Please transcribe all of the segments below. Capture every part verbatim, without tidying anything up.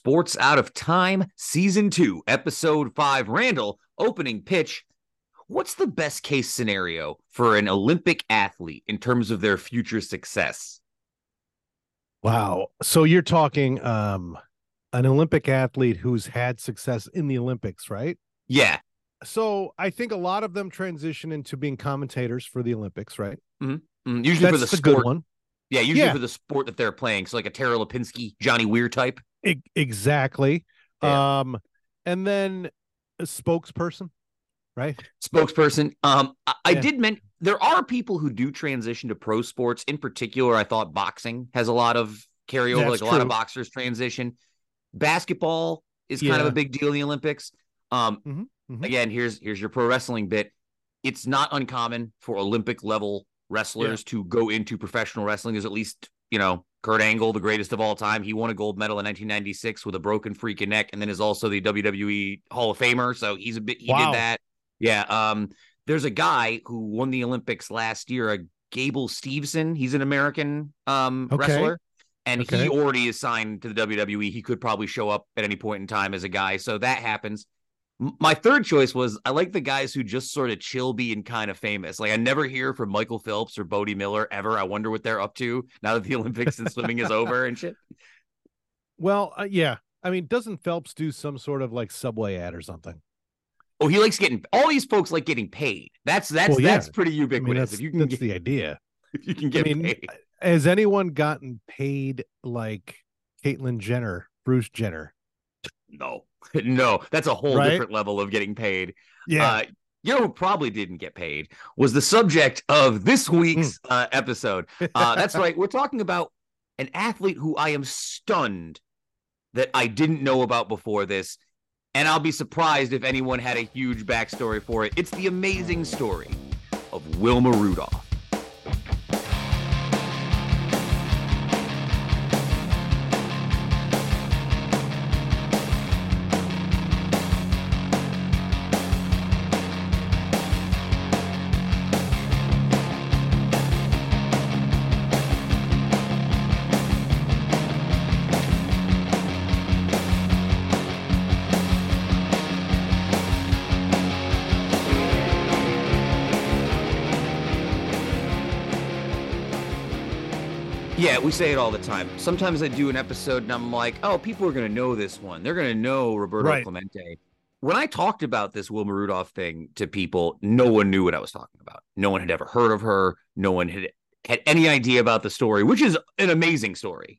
Sports Out of Time, Season two, Episode five. Randall, opening pitch. What's the best case scenario for an Olympic athlete in terms of their future success? Wow. So you're talking um, an Olympic athlete who's had success in the Olympics, right? Yeah. So I think a lot of them transition into being commentators for the Olympics, right? Mm-hmm. Mm-hmm. Usually That's for the the sport. good one. Yeah, usually Yeah. for the sport that they're playing. So like a Tara Lipinski, Johnny Weir type. E- exactly. Yeah. Um, and then a spokesperson, right? Spokesperson. Um, I, I Yeah. did mention there are people who do transition to pro sports. In particular, I thought boxing has a lot of carryover, That's like a lot of true. boxers transition. Basketball is kind of Yeah. a big deal in the Olympics. Um, Mhm, mhm. again, here's here's your pro wrestling bit. It's not uncommon for Olympic level wrestlers to go into professional wrestling. There's at least, you know, Kurt Angle, the greatest of all time. He won a gold medal in nineteen ninety-six with a broken freaking neck, and then is also the W W E Hall of Famer. So he's a bit. He Wow. did that. Yeah. Um. There's a guy who won the Olympics last year, a Gable Steveson. He's an American um Okay. wrestler, and Okay. he already is signed to the W W E. He could probably show up at any point in time as a guy. So that happens. My third choice was I like the guys who just sort of chill being kind of famous. Like I never hear from Michael Phelps or Bodie Miller ever. I wonder what they're up to now that the Olympics and swimming is over and shit. Well, uh, yeah. I mean, doesn't Phelps do some sort of like Subway ad or something? Oh, he likes getting all these folks like getting paid. That's that's Well, yeah. that's pretty I mean, ubiquitous. that's, if you can that's get, the idea. if you can I get mean, paid. has anyone gotten paid like Caitlyn Jenner, Bruce Jenner? No, no, that's a whole Right? different level of getting paid. Yeah. Uh, you know who probably didn't get paid was the subject of this week's uh, episode. Uh, that's right. We're talking about an athlete who I am stunned that I didn't know about before this. And I'll be surprised if anyone had a huge backstory for it. It's the amazing story of Wilma Rudolph. Yeah, we say it all the time. Sometimes I do an episode and I'm like, oh, people are going to know this one. They're going to know Roberto Right. Clemente. When I talked about this Wilma Rudolph thing to people, no one knew what I was talking about. No one had ever heard of her. No one had had any idea about the story, which is an amazing story.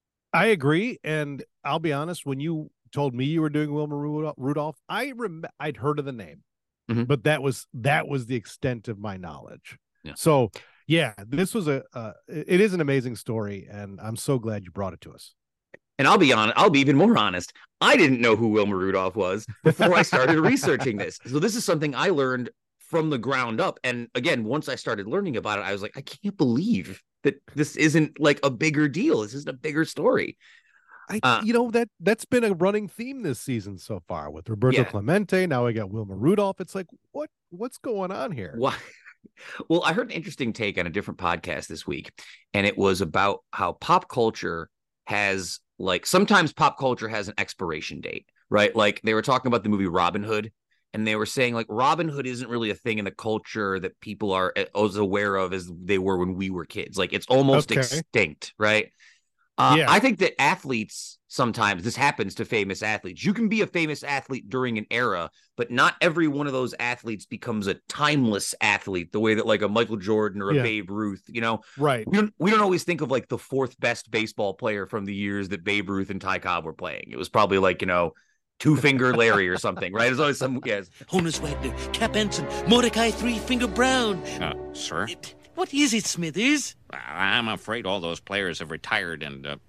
I agree. And I'll be honest, when you told me you were doing Wilma Rudolph, Rudolph I rem- I'd heard of the name, Mhm. but that was that was the extent of my knowledge. Yeah. So yeah, this was a uh, it is an amazing story, and I'm so glad you brought it to us. And I'll be honest, I'll be even more honest. I didn't know who Wilma Rudolph was before I started researching this. So this is something I learned from the ground up. And again, once I started learning about it, I was like, I can't believe that this isn't like a bigger deal. This isn't a bigger story. I, Uh, you know, that that's been a running theme this season so far with Roberto Yeah. Clemente. Now we got Wilma Rudolph. It's like, what what's going on here? Why? Well, I heard an interesting take on a different podcast this week, and it was about how pop culture has like sometimes pop culture has an expiration date, right? Like they were talking about the movie Robin Hood, and they were saying like Robin Hood isn't really a thing in the culture that people are as aware of as they were when we were kids. Like it's almost Okay. extinct, right? Uh, Yeah. I think that athletes sometimes this happens to famous athletes. You can be a famous athlete during an era, but not every one of those athletes becomes a timeless athlete the way that like a Michael Jordan or a Yeah. Babe Ruth, you know, Right. we don't, we don't always think of like the fourth best baseball player from the years that Babe Ruth and Ty Cobb were playing. It was probably like, you know, Two Finger Larry or something, right? There's always some, yes. Honus Wagner, Cap Ensign, Mordecai Three Finger Brown. Uh, sir? It- What is it, Smithers? I'm afraid all those players have retired and uh,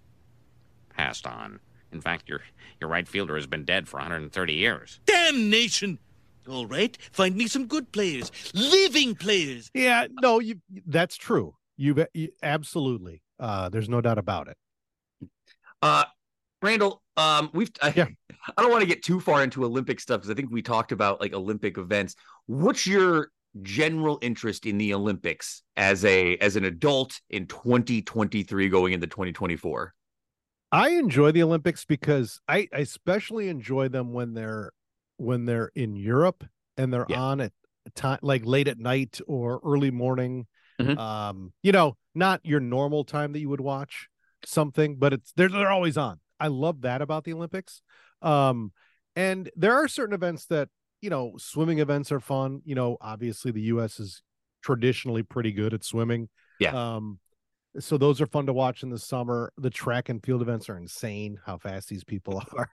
passed on. In fact, your your right fielder has been dead for one hundred thirty years. Damnation! All right, find me some good players, living players. Yeah, no, you that's true. You, you absolutely. Uh, there's no doubt about it. Uh, Randall, um, we've, I, Yeah. I don't want to get too far into Olympic stuff because I think we talked about like Olympic events. What's your general interest in the Olympics as a as an adult in twenty twenty-three going into twenty twenty-four? I enjoy the Olympics because I, I especially enjoy them when they're when they're in Europe and they're Yeah. on at time like late at night or early morning. Mhm. Um, you know, not your normal time that you would watch something, but it's they're they're always on. I love that about the Olympics. Um, and there are certain events that, you know, swimming events are fun. You know, obviously the U S is traditionally pretty good at swimming. Yeah. Um, so those are fun to watch in the summer. The track and field events are insane how fast these people are.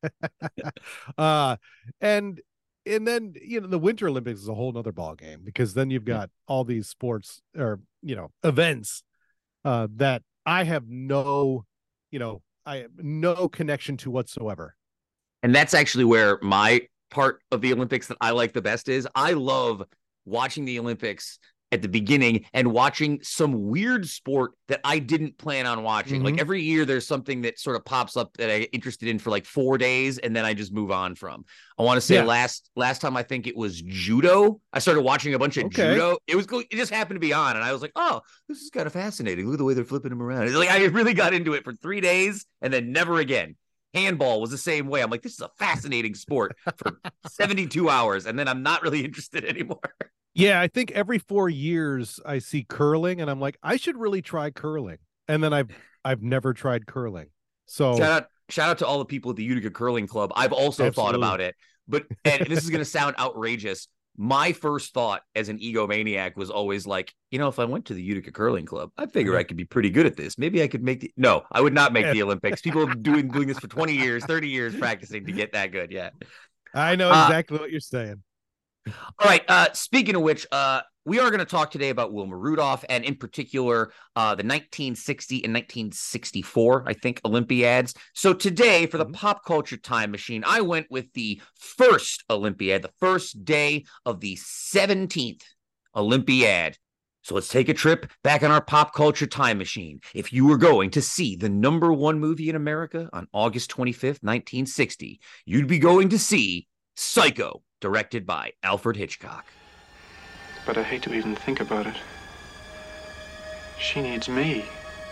uh and and then you know the Winter Olympics is a whole nother ball game because then you've got all these sports or you know events uh that I have no you know I have no connection to whatsoever. And that's actually where my part of the Olympics that I like the best is. I love watching the Olympics at the beginning and watching some weird sport that I didn't plan on watching. Mhm. Like every year there's something that sort of pops up that I'm interested in for like four days and then I just move on from. I want to say Yeah. last last time I think it was judo. I started watching a bunch of Okay. judo. It was it just happened to be on and I was like, "Oh, this is kind of fascinating. Look at the way they're flipping them around." It's like I really got into it for three days and then never again. Handball was the same way. I'm like, this is a fascinating sport for seventy-two hours, and then I'm not really interested anymore. Yeah, I think every four years I see curling and I'm like, I should really try curling. And then I've I've never tried curling. So Shout out, shout out to all the people at the Utica Curling Club. I've also Absolutely. thought about it, but and this is going to sound outrageous. My first thought as an egomaniac was always like, you know, if I went to the Utica Curling Club, I figure I could be pretty good at this. Maybe I could make the no, I would not make the Olympics. People have been doing doing this for twenty years, thirty years practicing to get that good. Yeah. I know Uh, exactly what you're saying. All right. Uh, speaking of which, uh, we are going to talk today about Wilma Rudolph and in particular uh, the nineteen sixty and nineteen sixty-four, I think, Olympiads. So today for the Mhm. pop culture time machine, I went with the first Olympiad, the first day of the seventeenth Olympiad. So let's take a trip back on our pop culture time machine. If you were going to see the number one movie in America on August twenty-fifth, nineteen sixty, you'd be going to see Psycho, directed by Alfred Hitchcock. But I hate to even think about it. She needs me.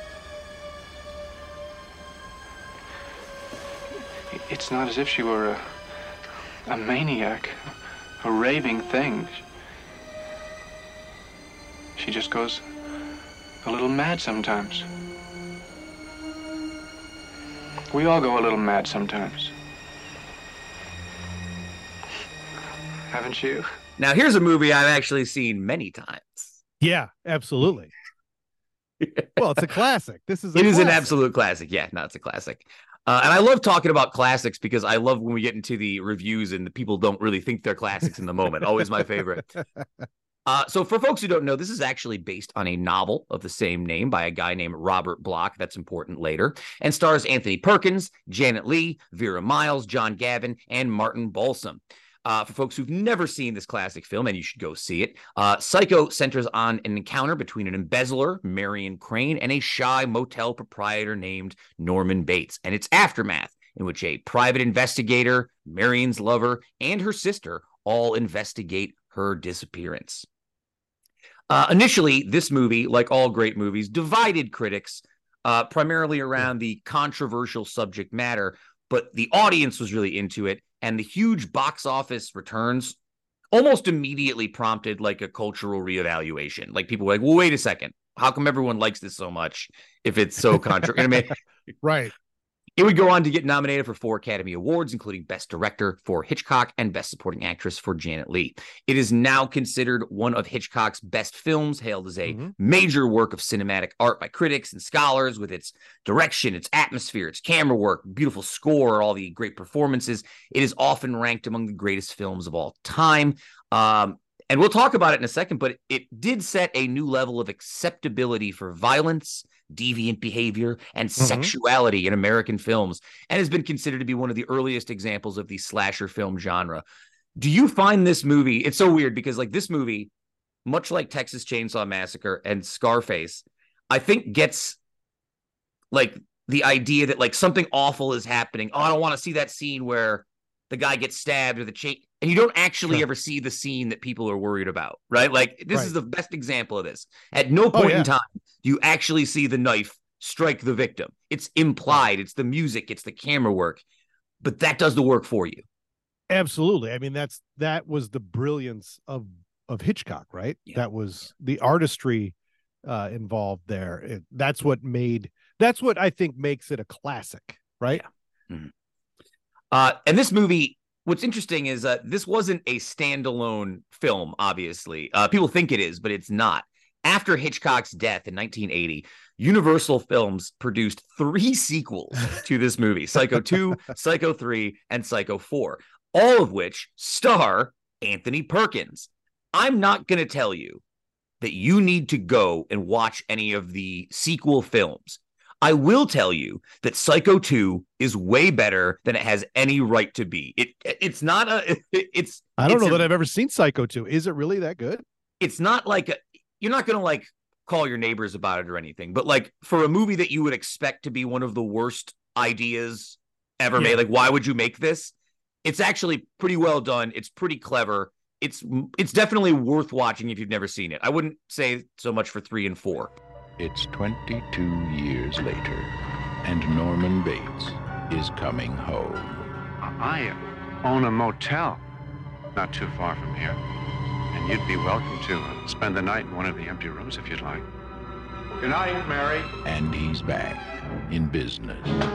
It's not as if she were a, a maniac, a raving thing. She just goes a little mad sometimes. We all go a little mad sometimes. Haven't you? Now, here's a movie I've actually seen many times. Yeah, absolutely. Well, it's a classic. This is a It is an classic. absolute classic. Yeah, no, it's a classic. Uh, and I love talking about classics because I love when we get into the reviews and the people don't really think they're classics in the moment. Always my favorite. Uh, so for folks who don't know, this is actually based on a novel of the same name by a guy named Robert Bloch. That's important later. And stars Anthony Perkins, Janet Leigh, Vera Miles, John Gavin, and Martin Balsam. Uh, for folks who've never seen this classic film, and you should go see it, uh, Psycho centers on an encounter between an embezzler, Marion Crane, and a shy motel proprietor named Norman Bates, and its aftermath, in which a private investigator, Marion's lover, and her sister all investigate her disappearance. Uh, initially, this movie, like all great movies, divided critics uh, primarily around the controversial subject matter, but the audience was really into it. And the huge box office returns almost immediately prompted like a cultural reevaluation. Like people were like, well, wait a second. How come everyone likes this so much if it's so contra? I mean, Right. it would go on to get nominated for four Academy Awards, including Best Director for Hitchcock and Best Supporting Actress for Janet Leigh. It is now considered one of Hitchcock's best films, hailed as a Mhm. major work of cinematic art by critics and scholars with its direction, its atmosphere, its camera work, beautiful score, all the great performances. It is often ranked among the greatest films of all time. Um, and we'll talk about it in a second, but it did set a new level of acceptability for violence, deviant behavior, and Mhm. sexuality in American films, and has been considered to be one of the earliest examples of the slasher film genre. Do you find this movie, it's so weird because like this movie, much like Texas Chainsaw Massacre and Scarface, I think gets like the idea that like something awful is happening. Oh, I don't want to see that scene where the guy gets stabbed or the chain, and you don't actually Sure. ever see the scene that people are worried about, right? Like this Right. is the best example of this. At no Oh, point yeah. in time do you actually see the knife strike the victim. It's implied. It's the music. It's the camera work. But that does the work for you. Absolutely. I mean, that's that was the brilliance of of Hitchcock, right? Yeah. That was the artistry uh, involved there. It, that's what made. That's what I think makes it a classic, right? Yeah. Mm-hmm. Uh, and this movie, what's interesting is uh, this wasn't a standalone film. Obviously, uh, people think it is, but it's not. After Hitchcock's death in nineteen eighty, Universal Films produced three sequels to this movie: Psycho two, Psycho three, and Psycho four. All of which star Anthony Perkins. I'm not going to tell you that you need to go and watch any of the sequel films. I will tell you that Psycho two is way better than it has any right to be. It It's not a... It, it's. I don't it's know a, that I've ever seen Psycho two. Is it really that good? It's not like... A, you're not going to like call your neighbors about it or anything. But like for a movie that you would expect to be one of the worst ideas ever yeah. made, like why would you make this? It's actually pretty well done. It's pretty clever. It's it's definitely worth watching if you've never seen it. I wouldn't say so much for three and four. It's twenty-two years later, and Norman Bates is coming home. I own a motel not too far from here, and you'd be welcome to spend the night in one of the empty rooms if you'd like. Good night, Mary. And he's back in business.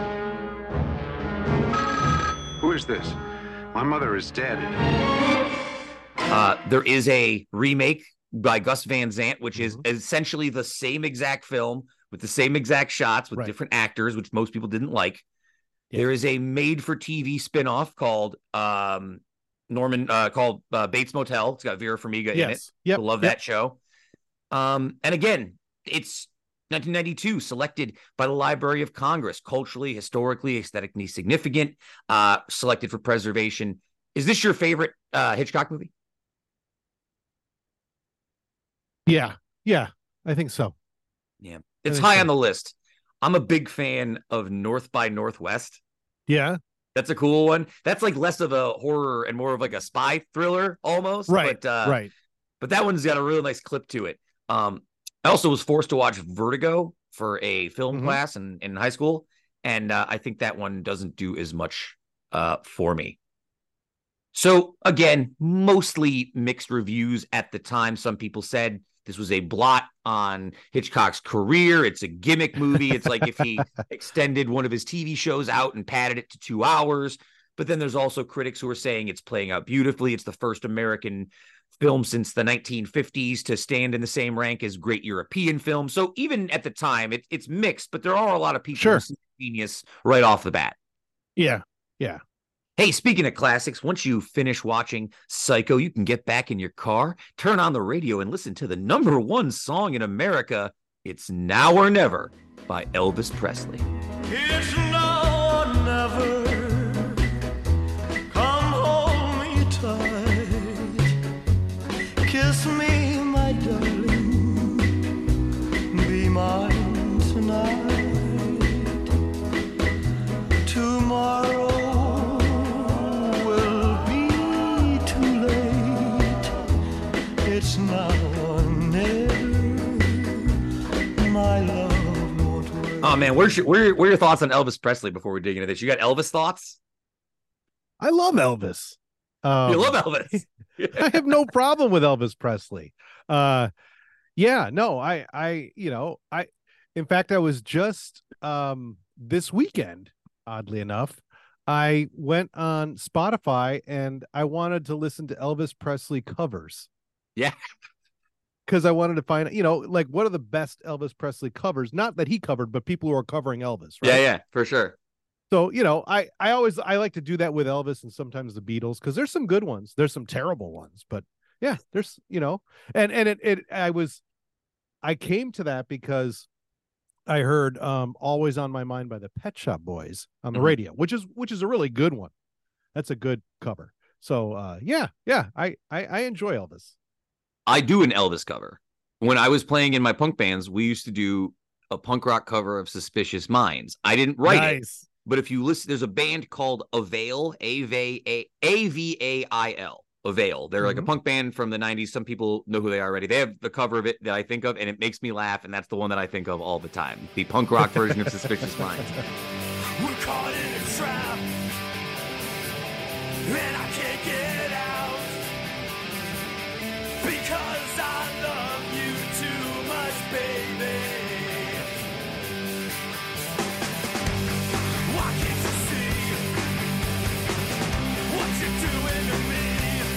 Who is this? My mother is dead. Uh, there is a remake by Gus Van Sant, which is Mm-hmm. essentially the same exact film with the same exact shots with Right. different actors, which most people didn't like. Yeah. There is a made-for-T V spinoff called um, Norman uh, called uh, Bates Motel. It's got Vera Farmiga in it. Yes. Yep. I love Yep. that show. Um, and again, it's nineteen ninety-two, selected by the Library of Congress, culturally, historically, aesthetically significant, uh, selected for preservation. Is this your favorite uh, Hitchcock movie? Yeah. Yeah. I think so. Yeah, it's think high so. on the list. I'm a big fan of North by Northwest. Yeah. That's a cool one. That's like less of a horror and more of like a spy thriller almost. Right. But, uh, right. But that one's got a real nice clip to it. Um, I also was forced to watch Vertigo for a film Mhm. class in, in high school. And uh, I think that one doesn't do as much uh, for me. So again, mostly mixed reviews at the time. Some people said this was a blot on Hitchcock's career. It's a gimmick movie. It's like if he extended one of his T V shows out and padded it to two hours. But then there's also critics who are saying it's playing out beautifully. It's the first American film since the nineteen fifties to stand in the same rank as great European films. So even at the time, it, it's mixed, but there are a lot of people Sure. who see genius right off the bat. Yeah. Yeah. Hey, speaking of classics, once you finish watching Psycho, you can get back in your car, turn on the radio, and listen to the number one song in America, It's Now or Never by Elvis Presley. It's now or never. Come hold me tight. Kiss me, my darling. Be mine tonight. Tomorrow will be too late. It's now or never. My love won't wait. Oh, man, where's your, where, where are your thoughts on Elvis Presley before we dig into this? You got Elvis thoughts? I love Elvis. Um, You love Elvis. I have no problem with Elvis Presley. Uh, yeah, no, I, I, you know, I, in fact, I was just, um, this weekend, oddly enough, I went on Spotify and I wanted to listen to Elvis Presley covers. Yeah. Because I wanted to find, you know, like what are the best Elvis Presley covers? Not that he covered, but people who are covering Elvis. Right? Yeah, yeah, for sure. So, you know, I, I always, I like to do that with Elvis and sometimes the Beatles, because there's some good ones. There's some terrible ones, but yeah, there's, you know, and, and it, it, I was, I came to that because I heard um Always on My Mind by the Pet Shop Boys on the Mhm. radio, which is, which is a really good one. That's a good cover. So, uh, yeah, yeah, I, I, I enjoy Elvis. I do an Elvis cover. When I was playing in my punk bands, we used to do a punk rock cover of Suspicious Minds. I didn't write it, but if you listen, there's a band called Avail, A V A A V A I L, Avail. They're like a Mhm. punk band from the nineties. Some people know who they are already. They have the cover of it that I think of, and it makes me laugh, and that's the one that I think of all the time. The punk rock version of Suspicious Minds. We're caught in a trap, and I can't get out because I love you too much, baby. Why can't you see what you're doing to me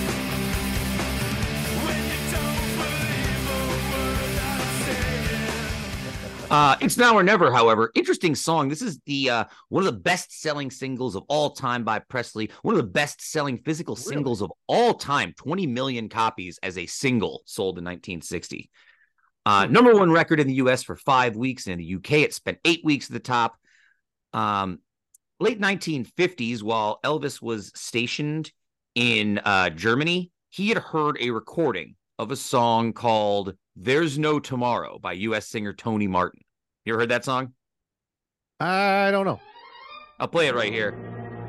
when you don't believe a word I'm saying? Uh, It's Now or Never, however, interesting song. This is the uh, one of the best-selling singles of all time by Presley. One of the best-selling physical Really? singles of all time. twenty million copies as a single sold in nineteen sixty. Uh, Hmm. number one record in the U S for five weeks. And in the U K, it spent eight weeks at the top. Um, late nineteen fifties, while Elvis was stationed in uh, Germany, he had heard a recording of a song called There's No Tomorrow by U S singer Tony Martin. You ever heard that song? I don't know. I'll play it right here.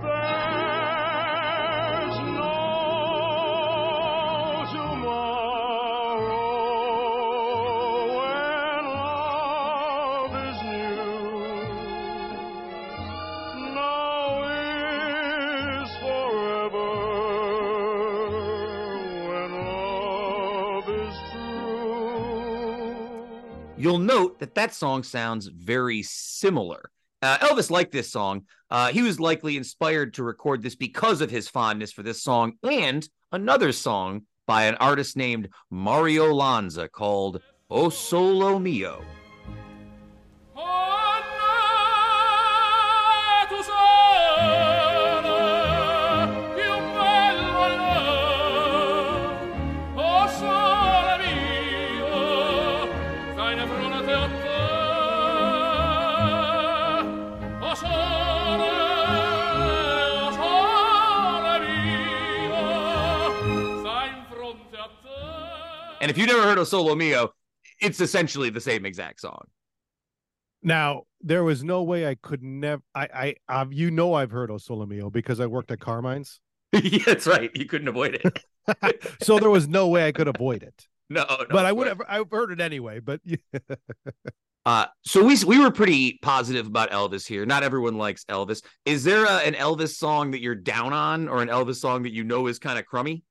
There's no tomorrow when love is new. Now is forever when love is true. You'll note that that song sounds very similar. Uh, Elvis liked this song. Uh, he was likely inspired to record this because of his fondness for this song and another song by an artist named Mario Lanza called O Solo Mio. And if you've never heard of Solo Mio, it's essentially the same exact song. Now, there was no way I could never. I, I, I've, you know, I've heard O Solo Mio because I worked at Carmine's, Yeah, that's right. You couldn't avoid it. so there was no way I could avoid it. No, no, but I of would course. have. I've heard it anyway. But Uh, so we we were pretty positive about Elvis here. Not everyone likes Elvis. Is there a, an Elvis song that you're down on, or an Elvis song that you know is kind of crummy?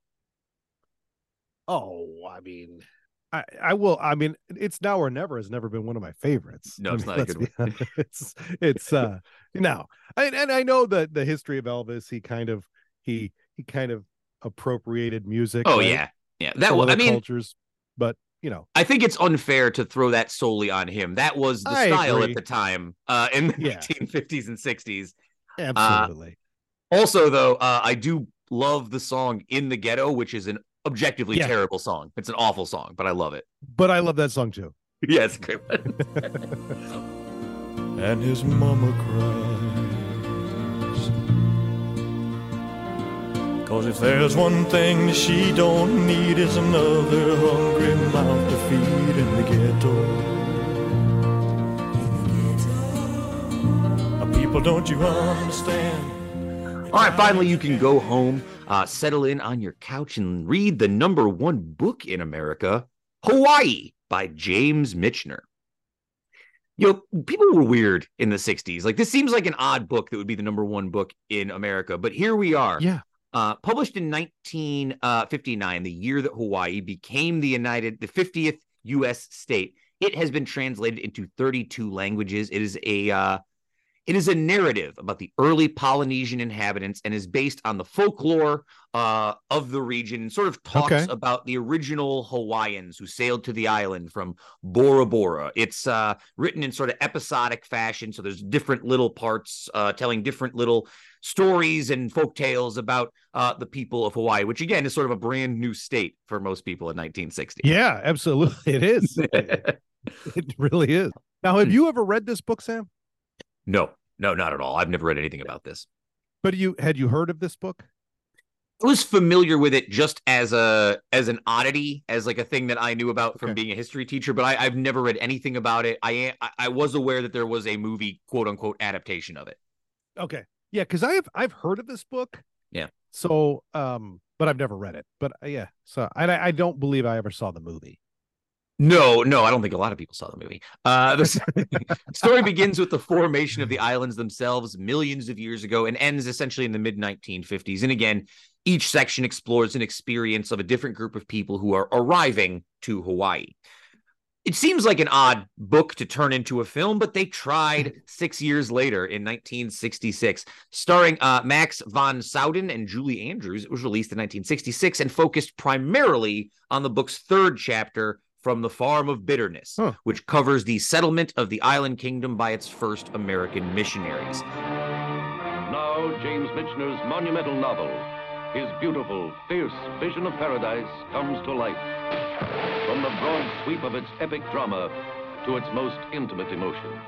oh, I mean, I, I will. I mean, It's Now or Never has never been one of my favorites. No, I it's mean, not a let's good be honest. It's it's uh no, and and I know that the history of Elvis. He kind of he he kind of appropriated music. Oh right, yeah, yeah. That from was. other I mean, cultures, but you know, I think it's unfair to throw that solely on him. That was the I style agree. at the time, uh, in the Yeah. nineteen fifties and sixties. absolutely. Also, though, uh, I do love the song "In the Ghetto," which is an objectively Yeah. terrible song. It's an awful song, but I love it. But I love that song too. Yeah, it's a great one. And his mama cries. 'Cause if there's one thing that she don't need is another hungry mouth to feed in the ghetto. People, don't you understand? All right, finally, you can go home, uh, settle in on your couch, and read the number one book in America, Hawaii, by James Michener. You know, people were weird in the sixties. Like, this seems like an odd book that would be the number one book in America, but here we are. Yeah. Uh, published in nineteen fifty-nine, the year that Hawaii became the United, the fiftieth U S state. It has been translated into thirty-two languages. It is a uh, It is a narrative about the early Polynesian inhabitants and is based on the folklore uh, of the region, and sort of talks Okay. about the original Hawaiians who sailed to the island from Bora Bora. It's uh, written in sort of episodic fashion, so there's different little parts uh, telling different little stories and folk tales about uh, the people of Hawaii, which again is sort of a brand new state for most people in nineteen sixty. Yeah, absolutely. It is. It really is. Now, have you ever read this book, Sam? No, no, not at all. I've never read anything about this. But you had you heard of this book? I was familiar with it just as a as an oddity, as like a thing that I knew about from Okay. being a history teacher, but I, I've never read anything about it. I I- I was aware that there was a movie, quote unquote, adaptation of it. Okay. Yeah, because I've I've heard of this book. Yeah. So, um, but I've never read it. But uh, yeah, so I I don't believe I ever saw the movie. No, no, I don't think a lot of people saw the movie. Uh, the story begins with the formation of the islands themselves millions of years ago and ends essentially in the mid nineteen fifties. And again, each section explores an experience of a different group of people who are arriving to Hawaii. It seems like an odd book to turn into a film, but they tried six years later in nineteen sixty-six. Starring uh, Max von Souden and Julie Andrews, it was released in nineteen sixty-six and focused primarily on the book's third chapter, From the Farm of Bitterness, huh. which covers the settlement of the island kingdom by its first American missionaries. Now, James Michener's monumental novel, his beautiful, fierce vision of paradise comes to life. From the broad sweep of its epic drama to its most intimate emotions.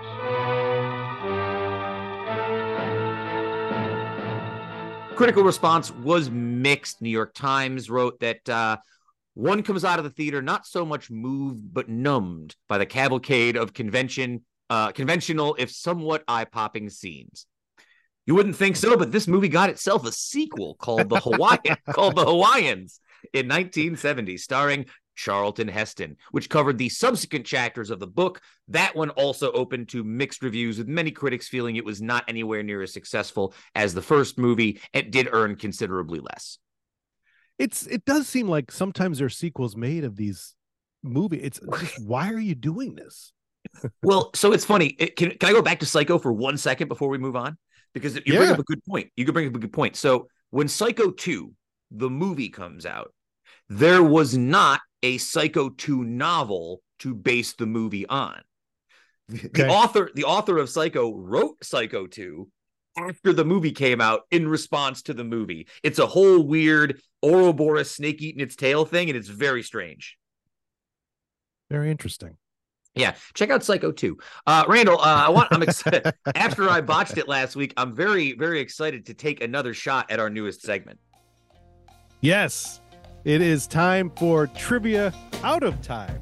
Critical response was mixed. New York Times wrote that uh, one comes out of the theater not so much moved, but numbed by the cavalcade of convention, uh, conventional, if somewhat eye-popping scenes. You wouldn't think so, but this movie got itself a sequel called The Hawaiian, called The Hawaiians in nineteen seventy, starring Charlton Heston, which covered the subsequent chapters of the book. That one also opened to mixed reviews, with many critics feeling it was not anywhere near as successful as the first movie. It did earn considerably less. It's it does seem like sometimes there are sequels made of these movies. It's just, why are you doing this? Well, so it's funny. It, can, can I go back to Psycho for one second before we move on? Because you yeah. bring up a good point. You could bring up a good point. So when Psycho two, the movie, comes out, there was not a Psycho two novel to base the movie on. The okay. author, the author of Psycho wrote Psycho two after the movie came out in response to the movie. It's a whole weird Ouroboros snake eating its tail thing, and it's very strange. Very interesting. Yeah, check out Psycho two. Uh, Randall, uh, I want. I'm excited. After I botched it last week, I'm very, very excited to take another shot at our newest segment. Yes, it is time for Trivia Out of Time.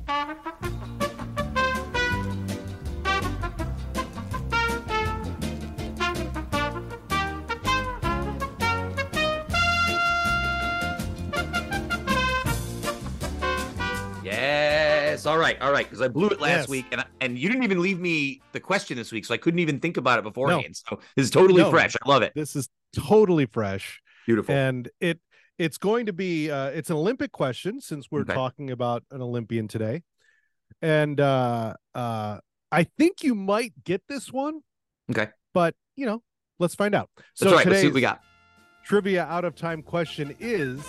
Yes. All right. All right. Because I blew it last yes. week, and I, and you didn't even leave me the question this week, so I couldn't even think about it beforehand. No. So this is totally no. fresh. I love it. This is totally fresh. Beautiful. And it it's going to be uh, it's an Olympic question, since we're okay. talking about an Olympian today. And uh, uh, I think you might get this one. Okay. But you know, let's find out. So That's right. today's Let's see what we got. Trivia Out of Time question is: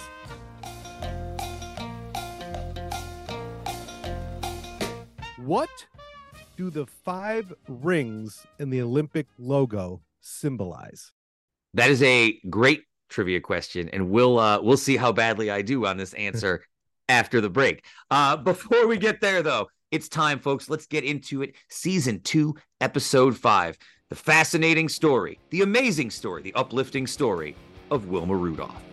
what do the five rings in the Olympic logo symbolize? That is a great trivia question, and we'll uh, we'll see how badly I do on this answer after the break. Uh, before we get there, though, it's time, folks. Let's get into it. Season two, episode five. The fascinating story, the amazing story, the uplifting story of Wilma Rudolph.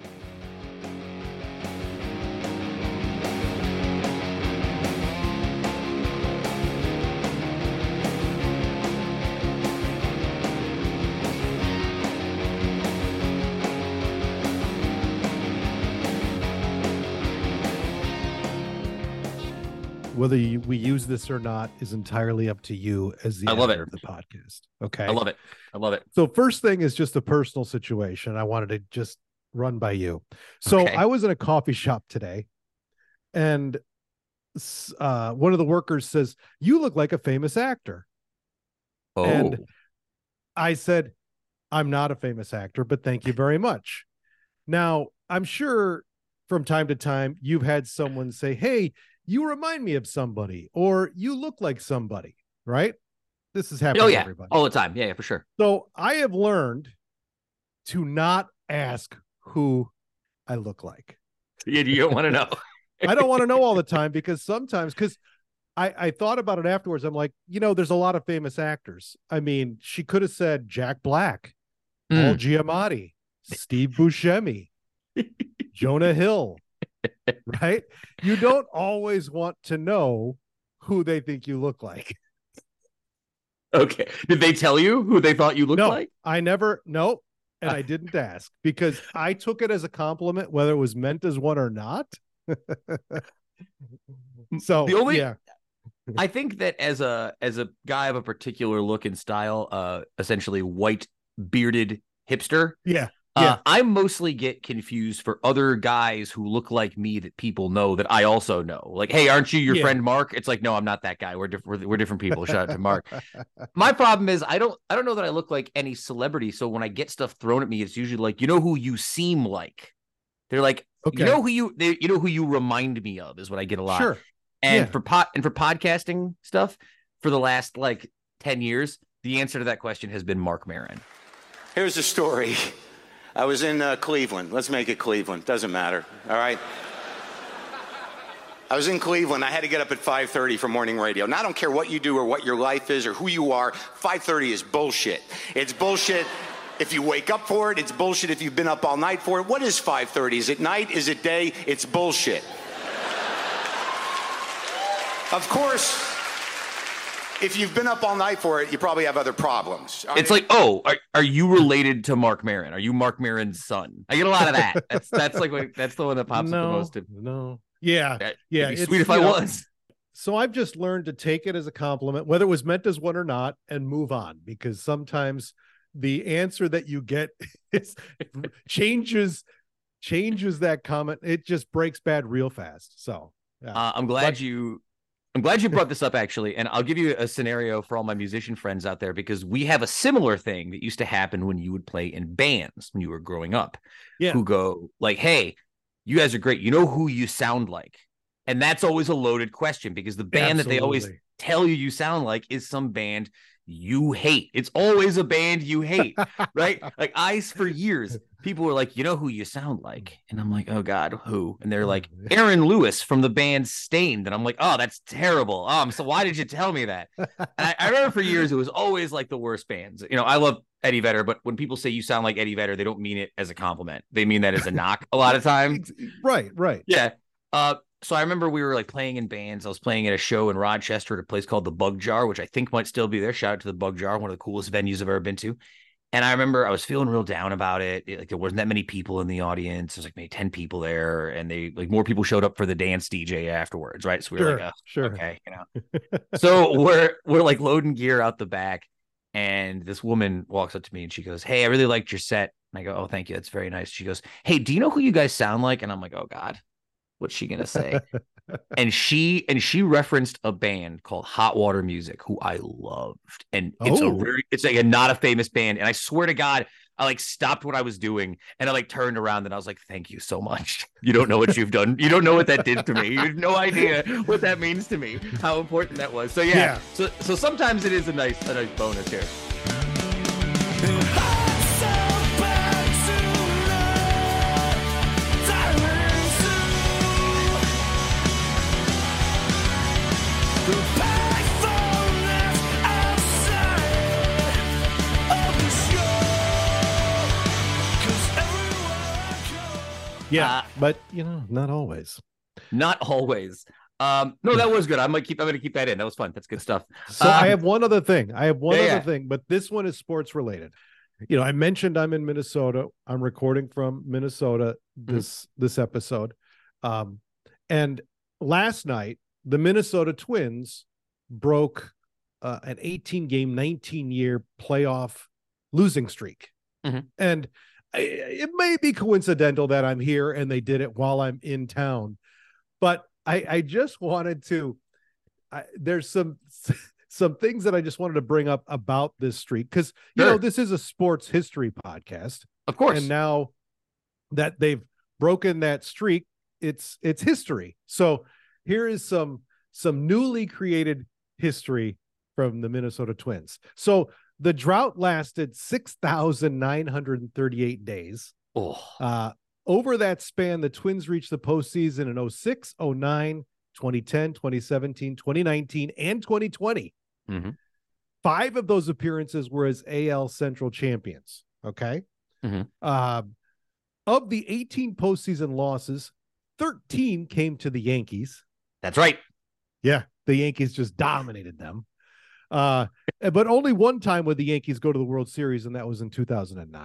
Whether you, we use this or not is entirely up to you as the I love editor it. of the podcast. Okay. I love it. I love it. So first thing is just a personal situation I wanted to just run by you. So Okay. I was in a coffee shop today, and uh, one of the workers says, "You look like a famous actor." Oh. And I said, "I'm not a famous actor, but thank you very much." Now, I'm sure from time to time you've had someone say, "Hey, you remind me of somebody," or "You look like somebody," right? This is happening Oh, to yeah. everybody. All the time. Yeah, yeah, for sure. So I have learned to not ask who I look like. You, you don't want to know. I don't want to know all the time, because sometimes, because I, I thought about it afterwards. I'm like, you know, there's a lot of famous actors. I mean, she could have said Jack Black, Mm. Paul Giamatti, Steve Buscemi, Jonah Hill, right? You don't always want to know who they think you look like. Okay. Did they tell you who they thought you looked No, like? I never, no, and I didn't ask because I took it as a compliment, whether it was meant as one or not. So the only, yeah. I think that as a as a guy of a particular look and style, uh, essentially white bearded hipster, yeah, uh, yeah. I mostly get confused for other guys who look like me that people know that I also know. Like, hey, aren't you your Yeah. friend Mark? It's like, no, I'm not that guy. We're different. We're, we're different people. Shout out to Mark. My problem is I don't I don't know that I look like any celebrity. So when I get stuff thrown at me, it's usually like, you know who you seem like. They're like, Okay. you know who you they, you know who you remind me of is what I get a lot. Sure. And Yeah. for pot and for podcasting stuff for the last like ten years, the answer to that question has been Mark Maron. Here's the story. I was in uh, Cleveland. Let's make it Cleveland. Doesn't matter. All right. I was in Cleveland. I had to get up at five thirty for morning radio. Now, I don't care what you do or what your life is or who you are. five thirty is bullshit. It's bullshit if you wake up for it. It's bullshit if you've been up all night for it. What is five thirty? Is it night? Is it day? It's bullshit. Of course, if you've been up all night for it, you probably have other problems. It's like, oh, are, are you related to Mark Maron? Are you Mark Maron's son? I get a lot of that. That's that's like what, that's the one that pops no, up the most. To, no. Yeah. that, Yeah. it'd be it's, sweet if you I know, was. So I've just learned to take it as a compliment, whether it was meant as one or not, and move on, because sometimes the answer that you get is changes changes that comment. It just breaks bad real fast. So yeah. Uh, I'm glad But- you. I'm glad you brought this up, actually, and I'll give you a scenario for all my musician friends out there, because we have a similar thing that used to happen when you would play in bands when you were growing up. Yeah. Who go like, "Hey, you guys are great. You know who you sound like?" And that's always a loaded question, because the band that they always Absolutely. tell you you sound like is some band you hate. It's always a band you hate, right? Like I, for years, people were like, you know who you sound like? And I'm like, oh God, who? And they're like, Aaron Lewis from the band Stained. And I'm like, oh, that's terrible. Um, so why did you tell me that? And I, I remember for years, it was always like the worst bands. You know, I love Eddie Vedder, but when people say you sound like Eddie Vedder, they don't mean it as a compliment. They mean that as a knock a lot of time. Right, right. Yeah. Uh, so I remember we were like playing in bands. I was playing at a show in Rochester at a place called the Bug Jar, which I think might still be there. Shout out to the Bug Jar, one of the coolest venues I've ever been to. And I remember I was feeling real down about it. It- Like there wasn't that many people in the audience. There's like maybe ten people there, and they like more people showed up for the dance D J afterwards, right? So we were Sure, like, oh, sure. okay, you know. So we're we're like loading gear out the back, and this woman walks up to me and she goes, "Hey, I really liked your set." And I go, "Oh, thank you. That's very nice." She goes, "Hey, do you know who you guys sound like?" And I'm like, "Oh God, what's she gonna say?" and she and she referenced a band called Hot Water Music, who I loved, and it's Oh. a very it's like a not a famous band. And I swear to God, I like stopped what I was doing and I like turned around and I was like, "Thank you so much. You don't know what you've done. You don't know what that did to me. You have no idea what that means to me. How important that was." So yeah. Yeah. So so sometimes it is a nice a nice bonus here. Yeah, Uh, but you know, not always. Not always. Um, no, that was good. I'm gonna keep. I'm gonna keep that in. That was fun. That's good stuff. So Um, I have one other thing. I have one yeah, other yeah. thing, but this one is sports related. You know, I mentioned I'm in Minnesota. I'm recording from Minnesota this this episode. Um, and last night, the Minnesota Twins broke uh, an eighteen game, nineteen year playoff losing streak. Mhm. And I, it may be coincidental that I'm here and they did it while I'm in town, but I, I just wanted to. I, there's some some things that I just wanted to bring up about this streak, because you Sure. know this is a sports history podcast, Of course. and now that they've broken that streak, it's it's history. So here is some some newly created history from the Minnesota Twins. So the drought lasted six thousand nine hundred thirty-eight days. Oh. Uh, over that span, the Twins reached the postseason in oh six, oh nine, twenty ten, twenty seventeen, twenty nineteen, and twenty twenty. Mhm. Five of those appearances were as A L Central champions. Okay. Mhm. Uh, of the eighteen postseason losses, thirteen came to the Yankees. That's right. Yeah, the Yankees just dominated them. Uh, but only one time would the Yankees go to the World Series, and that was in two thousand nine.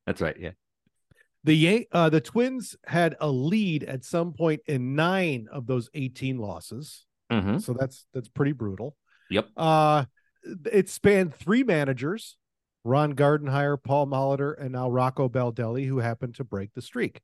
That's right. Yeah. The Yan- uh, the Twins had a lead at some point in nine of those eighteen losses. Mm-hmm. So that's that's pretty brutal. Yep. Uh, it spanned three managers, Ron Gardenhire, Paul Molitor, and now Rocco Baldelli, who happened to break the streak.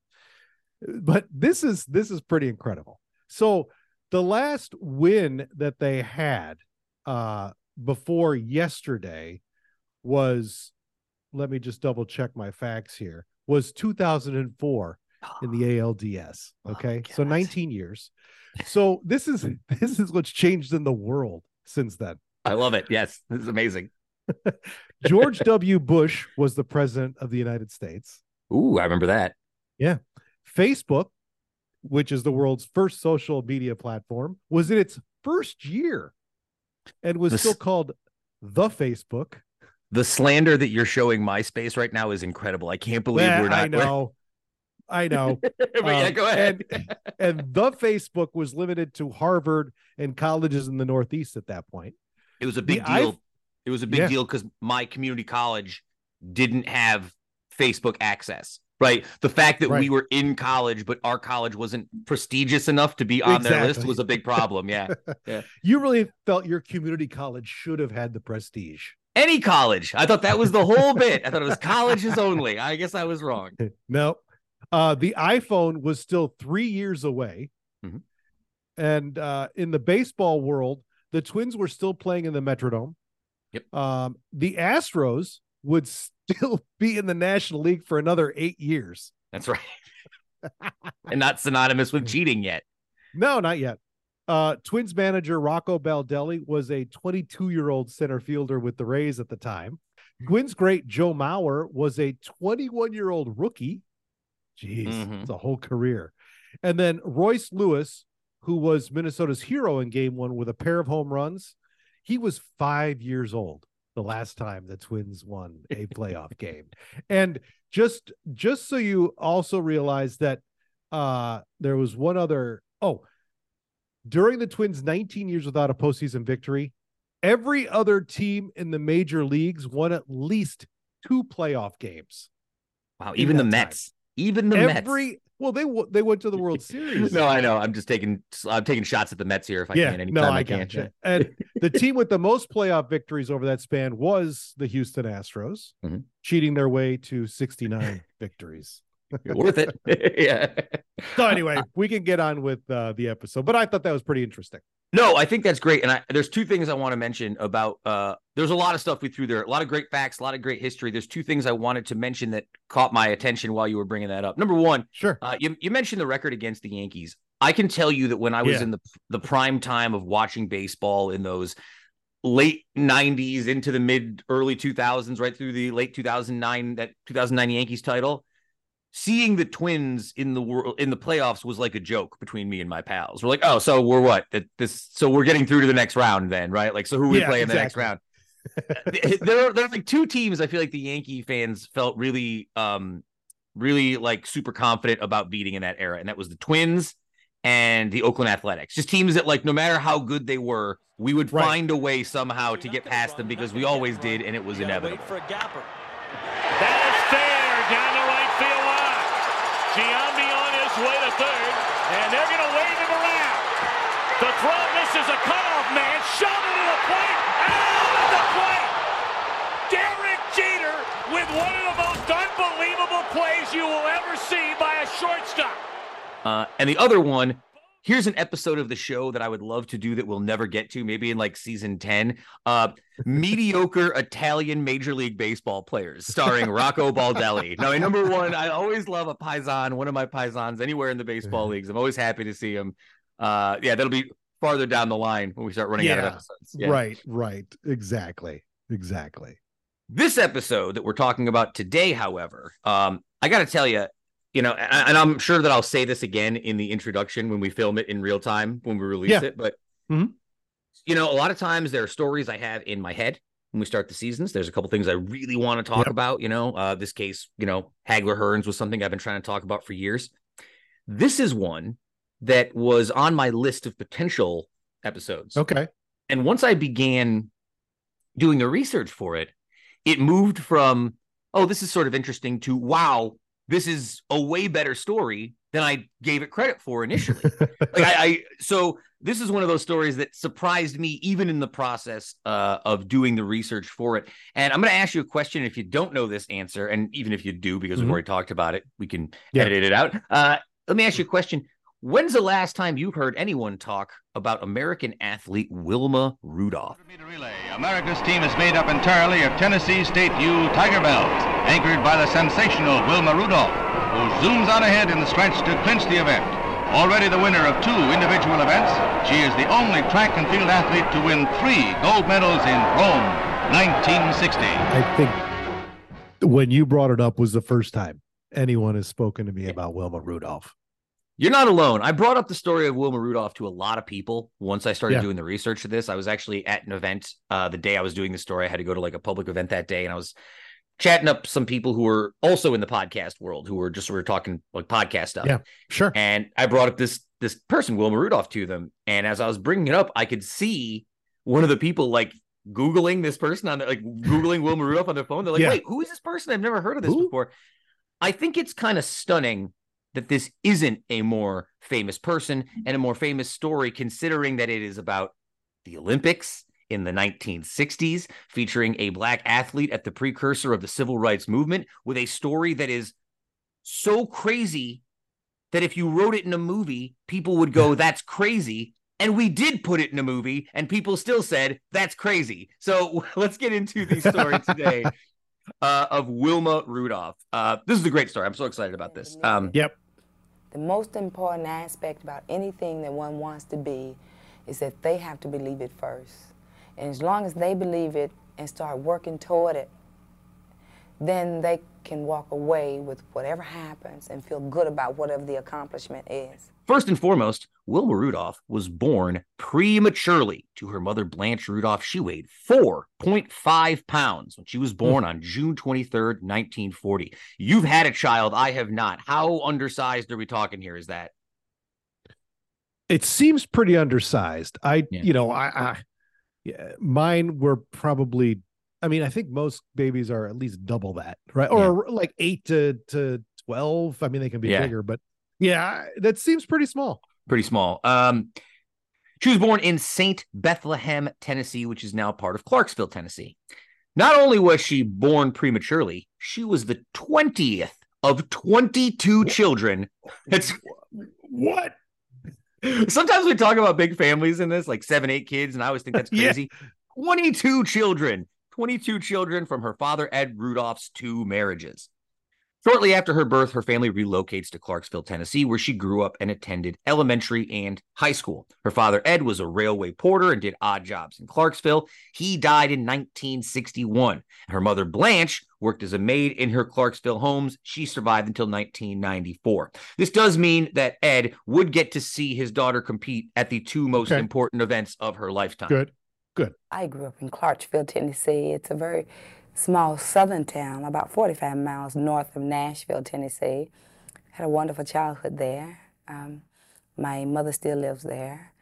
But this is this is pretty incredible. So the last win that they had uh, before yesterday was, let me just double check my facts here, was two thousand four in the A L D S. Okay. Oh, so nineteen years. So this is this is what's changed in the world since then. I love it. Yes. This is amazing. George W. Bush was the president of the United States. Ooh, I remember that. Yeah. Facebook, which is the world's first social media platform, was in its first year and was This... still called the Facebook. The slander that you're showing MySpace right now is incredible. I can't believe yeah, we're not. I know. I know. But yeah, um, go ahead. and, and the Facebook was limited to Harvard and colleges in the Northeast at that point. It was a big The deal. I've... It was a big yeah. deal because my community college didn't have Facebook access, right? The fact that right. we were in college, but our college wasn't prestigious enough to be on exactly. their list was a big problem. Yeah. yeah. You really felt your community college should have had the prestige. Any college. I thought that was the whole bit. I thought it was colleges only. I guess I was wrong. No. Uh, the iPhone was still three years away. Mm-hmm. And uh, in the baseball world, the Twins were still playing in the Metrodome. Yep. Um, the Astros would still be in the National League for another eight years. That's right. And not synonymous with cheating yet. No, not yet. Uh, Twins manager Rocco Baldelli was a twenty-two-year-old center fielder with the Rays at the time. Twins great Joe Mauer was a twenty-one-year-old rookie. Jeez, mm-hmm. it's a whole career. And then Royce Lewis, who was Minnesota's hero in game one with a pair of home runs, he was five years old the last time the Twins won a playoff game. And just, just so you also realize that uh, there was one other, oh, during the Twins' nineteen years without a postseason victory, every other team in the major leagues won at least two playoff games. Wow, even the Mets. Time. Even the every, Mets. Well, they they went to the World Series. No, I know. I'm just taking I'm taking shots at the Mets here if I yeah, can. Anytime no, I, I can. Gotcha. And the team with the most playoff victories over that span was the Houston Astros, mm-hmm. cheating their way to sixty-nine victories. Worth it. Yeah. So anyway, we can get on with uh, the episode, but I thought that was pretty interesting. No, I think that's great. And I, there's two things I want to mention about, uh, there's a lot of stuff we threw there, a lot of great facts, a lot of great history. There's two things I wanted to mention that caught my attention while you were bringing that up. Number one, sure. Uh, you, you mentioned the record against the Yankees. I can tell you that when I was yeah. in the, the prime time of watching baseball in those late nineties into the mid early two thousands, right through the late two thousand nine, that two thousand nine Yankees title, seeing the Twins in the world in the playoffs was like a joke between me and my pals. We're like, oh, so we're what? That this so we're getting through to the next round then, right? Like, so who are we yeah, playing exactly. the next round? there, are, there are like two teams I feel like the Yankee fans felt really, um, really like super confident about beating in that era, and that was the Twins and the Oakland Athletics. Just teams that, like, no matter how good they were, we would right. find a way somehow to get past them because we always did, and it was inevitable. Wait for a gapper. That is fair down the right field line. Giambi on his way to third, and they're going to wave him around. The throw misses a cutoff man, shove it to the plate, out of the plate. Derek Jeter with one of the most unbelievable plays you will ever see by a shortstop. Uh, and the other one, here's an episode of the show that I would love to do that we'll never get to, maybe in like season ten. Uh, mediocre Italian Major League Baseball players, starring Rocco Baldelli. Now, number one, I always love a Paisan, one of my Paisans anywhere in the baseball leagues. I'm always happy to see him. Uh, yeah, that'll be farther down the line when we start running yeah, out of episodes. Yeah. Right, right. Exactly. Exactly. This episode that we're talking about today, however, um, I got to tell you, you know, and, and I'm sure that I'll say this again in the introduction when we film it in real time, when we release yeah. it. But, mm-hmm. you know, a lot of times there are stories I have in my head when we start the seasons. There's a couple things I really want to talk yep. about. You know, uh, this case, you know, Hagler Hearns was something I've been trying to talk about for years. This is one that was on my list of potential episodes. Okay. And once I began doing the research for it, it moved from oh, this is sort of interesting, to, wow, this is a way better story than I gave it credit for initially. like I, I, so this is one of those stories that surprised me even in the process uh, of doing the research for it. And I'm going to ask you a question. If you don't know this answer, and even if you do, because mm-hmm. we've already talked about it, we can yeah. edit it out. Uh, let me ask you a question. When's the last time you heard anyone talk about American athlete Wilma Rudolph? America's team is made up entirely of Tennessee State U Tiger Bells, anchored by the sensational Wilma Rudolph, who zooms on ahead in the stretch to clinch the event. Already the winner of two individual events, she is the only track and field athlete to win three gold medals in Rome, nineteen sixty. I think when you brought it up was the first time anyone has spoken to me about Wilma Rudolph. You're not alone. I brought up the story of Wilma Rudolph to a lot of people once I started yeah. doing the research for this. I was actually at an event uh, the day I was doing the story. I had to go to like a public event that day, and I was chatting up some people who were also in the podcast world, who were just we were talking like podcast stuff. Yeah, sure. And I brought up this this person, Wilma Rudolph, to them. And as I was bringing it up, I could see one of the people like Googling this person on the, like Googling Wilma Rudolph on their phone. They're like, yeah. wait, who is this person? I've never heard of this Ooh. before. I think it's kind of stunning that this isn't a more famous person and a more famous story, considering that it is about the Olympics in the nineteen sixties, featuring a black athlete at the precursor of the civil rights movement, with a story that is so crazy that if you wrote it in a movie, people would go, that's crazy. And we did put it in a movie, and people still said, that's crazy. So let's get into the story today uh, of Wilma Rudolph. Uh, this is a great story. I'm so excited about this. Um, yep. The most important aspect about anything that one wants to be is that they have to believe it first. And as long as they believe it and start working toward it, then they can walk away with whatever happens and feel good about whatever the accomplishment is. First and foremost, Wilma Rudolph was born prematurely to her mother, Blanche Rudolph. She weighed four point five pounds when she was born on June twenty-third, nineteen forty. You've had a child. I have not. How undersized are we talking here? Is that? It seems pretty undersized. I, Yeah. you know, I, I yeah, mine were probably, I mean, I think most babies are at least double that, right? Or like eight to, to twelve. I mean, they can be Yeah. bigger, but yeah, that seems pretty small. Pretty small. Um, she was born in Saint Bethlehem, Tennessee, which is now part of Clarksville, Tennessee. Not only was she born prematurely, she was the twentieth of twenty-two children. It's what? Sometimes we talk about big families in this, like seven, eight kids, and I always think that's crazy. Yeah. twenty-two children. twenty-two children from her father, Ed Rudolph's two marriages. Shortly after her birth, her family relocates to Clarksville, Tennessee, where she grew up and attended elementary and high school. Her father, Ed, was a railway porter and did odd jobs in Clarksville. He died in nineteen sixty-one. Her mother, Blanche, worked as a maid in her Clarksville homes. She survived until nineteen ninety-four. This does mean that Ed would get to see his daughter compete at the two most Okay. important events of her lifetime. Good, good. I grew up in Clarksville, Tennessee. It's a very small southern town, about forty-five miles north of Nashville, Tennessee. Had a wonderful childhood there. Um, my mother still lives there.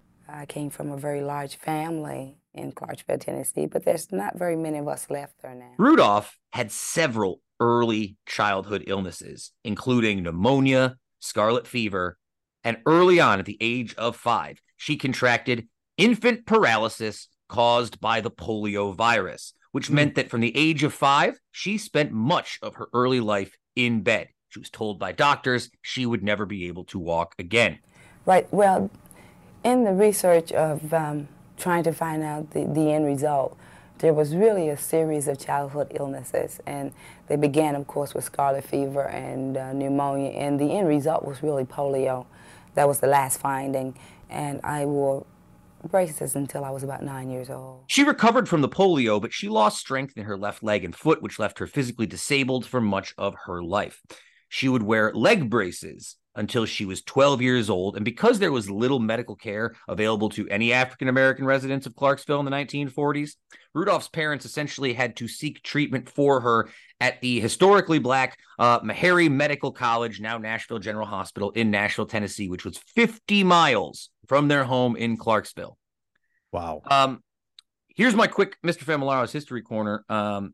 I came from a very large family in Clarksville, Tennessee, but there's not very many of us left there now. Rudolph had several early childhood illnesses, including pneumonia, scarlet fever, and early on at the age of five, she contracted infant paralysis caused by the polio virus, which mm. meant that from the age of five, she spent much of her early life in bed. She was told by doctors she would never be able to walk again. Right. Well, in the research of um, trying to find out the, the end result, there was really a series of childhood illnesses, and they began, of course, with scarlet fever and uh, pneumonia, and the end result was really polio. That was the last finding, and I wore braces until I was about nine years old. She recovered from the polio, but she lost strength in her left leg and foot, which left her physically disabled for much of her life. She would wear leg braces until she was twelve years old, and because there was little medical care available to any African-American residents of Clarksville in the nineteen forties, Rudolph's parents essentially had to seek treatment for her at the historically black uh, Meharry Medical College, now Nashville General Hospital in Nashville, Tennessee, which was fifty miles from their home in Clarksville. Wow. Um, here's my quick Mister Familaro's History Corner. Um,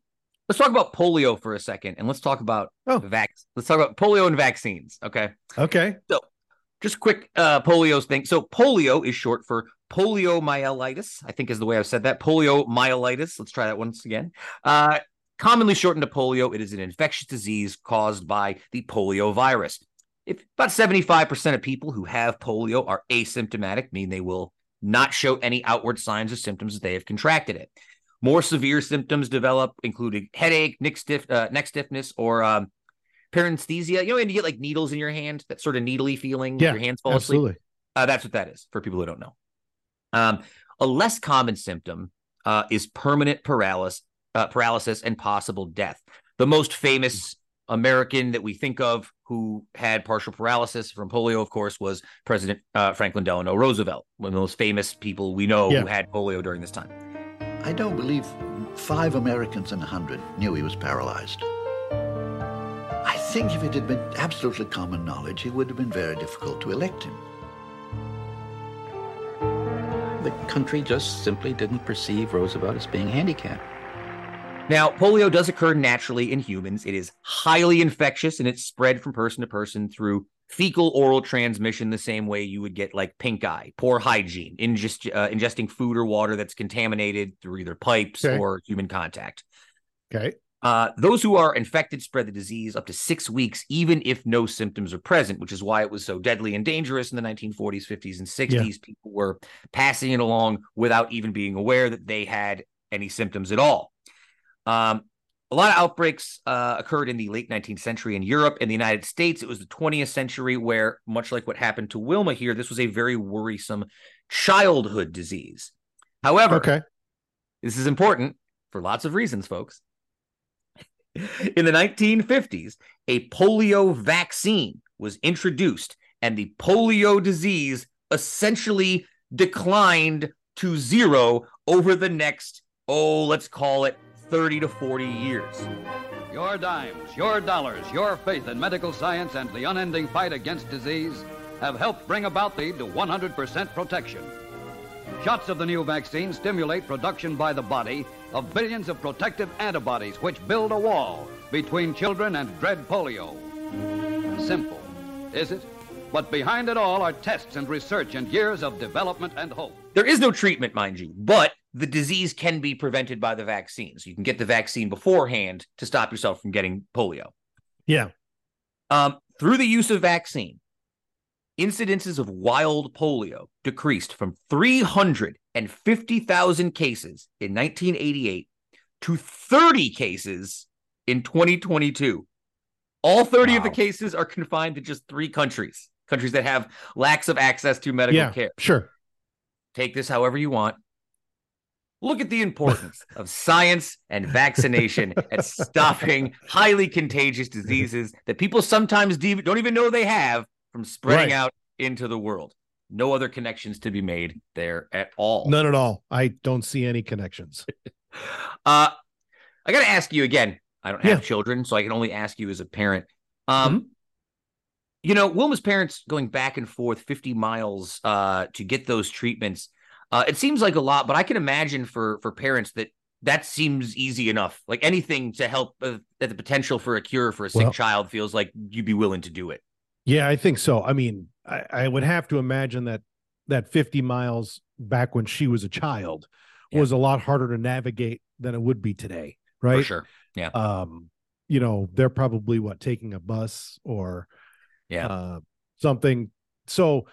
let's talk about polio for a second, and let's talk about oh. vac. Let's talk about polio and vaccines. Okay. Okay. So, just quick uh, polio thing. So, polio is short for poliomyelitis. I think is the way I've said that. Poliomyelitis. Let's try that once again. Uh, commonly shortened to polio, it is an infectious disease caused by the polio virus. If about seventy-five percent of people who have polio are asymptomatic, meaning they will not show any outward signs or symptoms that they have contracted it. More severe symptoms develop, including headache, neck, stiff, uh, neck stiffness, or um, paresthesia. You know, when you get like needles in your hand, that sort of needly feeling, yeah, your hands fall absolutely. asleep. Uh, that's what that is for people who don't know. Um, a less common symptom uh, is permanent paralysis, uh, paralysis and possible death. The most famous American that we think of who had partial paralysis from polio, of course, was President uh, Franklin Delano Roosevelt, one of the most famous people we know yeah. who had polio during this time. I don't believe five Americans in a hundred knew he was paralyzed. I think if it had been absolutely common knowledge, it would have been very difficult to elect him. The country just simply didn't perceive Roosevelt as being handicapped. Now, polio does occur naturally in humans. It is highly infectious, and it's spread from person to person through fecal oral transmission, the same way you would get like pink eye, poor hygiene, ingest, uh, ingesting food or water that's contaminated through either pipes okay. or human contact. Okay. Uh, those who are infected spread the disease up to six weeks, even if no symptoms are present, which is why it was so deadly and dangerous in the nineteen forties, fifties, and sixties. Yeah. People were passing it along without even being aware that they had any symptoms at all. Um, a lot of outbreaks uh, occurred in the late nineteenth century in Europe. In the United States, it was the twentieth century where, much like what happened to Wilma here, this was a very worrisome childhood disease. However, okay. this is important for lots of reasons, folks. In the nineteen fifties, a polio vaccine was introduced, and the polio disease essentially declined to zero over the next, oh, let's call it thirty to forty years. Your dimes, your dollars, your faith in medical science and the unending fight against disease have helped bring about the to one hundred percent protection. Shots of the new vaccine stimulate production by the body of billions of protective antibodies which build a wall between children and dread polio. Simple, is it? But behind it all are tests and research and years of development and hope. There is no treatment, mind you, but the disease can be prevented by the vaccine. So you can get the vaccine beforehand to stop yourself from getting polio. Yeah. Um, through the use of vaccine, incidences of wild polio decreased from three hundred fifty thousand cases in nineteen eighty-eight to thirty cases in twenty twenty-two. All thirty wow. of the cases are confined to just three countries, countries that have lacks of access to medical yeah, care. Sure. Take this however you want. Look at the importance of science and vaccination at stopping highly contagious diseases that people sometimes don't even know they have from spreading right. out into the world. No other connections to be made there at all. None at all. I don't see any connections. uh, I got to ask you again. I don't have yeah. children, so I can only ask you as a parent. Um, mm-hmm. You know, Wilma's parents going back and forth fifty miles uh, to get those treatments. Uh, it seems like a lot, but I can imagine for for parents that that seems easy enough. Like anything to help uh, at the potential for a cure for a sick well, child feels like you'd be willing to do it. Yeah, I think so. I mean, I, I would have to imagine that that fifty miles back when she was a child yeah. was a lot harder to navigate than it would be today, right? For sure. Yeah. Um, you know, they're probably what taking a bus or yeah uh, something. So,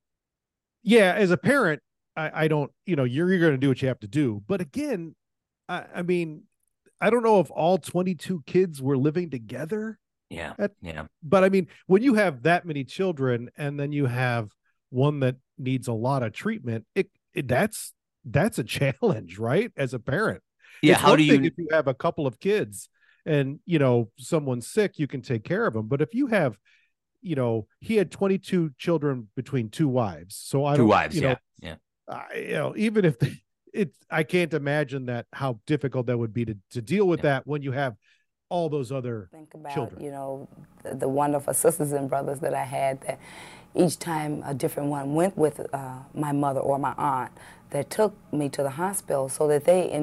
yeah, as a parent, I, I don't. You know, you're you're going to do what you have to do. But again, I, I mean, I don't know if all twenty-two kids were living together. Yeah. At, yeah. But I mean, when you have that many children and then you have one that needs a lot of treatment, it, it that's that's a challenge, right? As a parent. Yeah. It's how one do thing you if you have a couple of kids and you know someone's sick, you can take care of them. But if you have, you know, he had twenty-two children between two wives. So I two don't, wives, you yeah. know, Yeah. I, you know, even if they, it, I can't imagine that how difficult that would be to to deal with yeah. that when you have all those other Think about, children. You know, the, the wonderful sisters and brothers that I had that each time a different one went with uh, my mother or my aunt that took me to the hospital so that they in,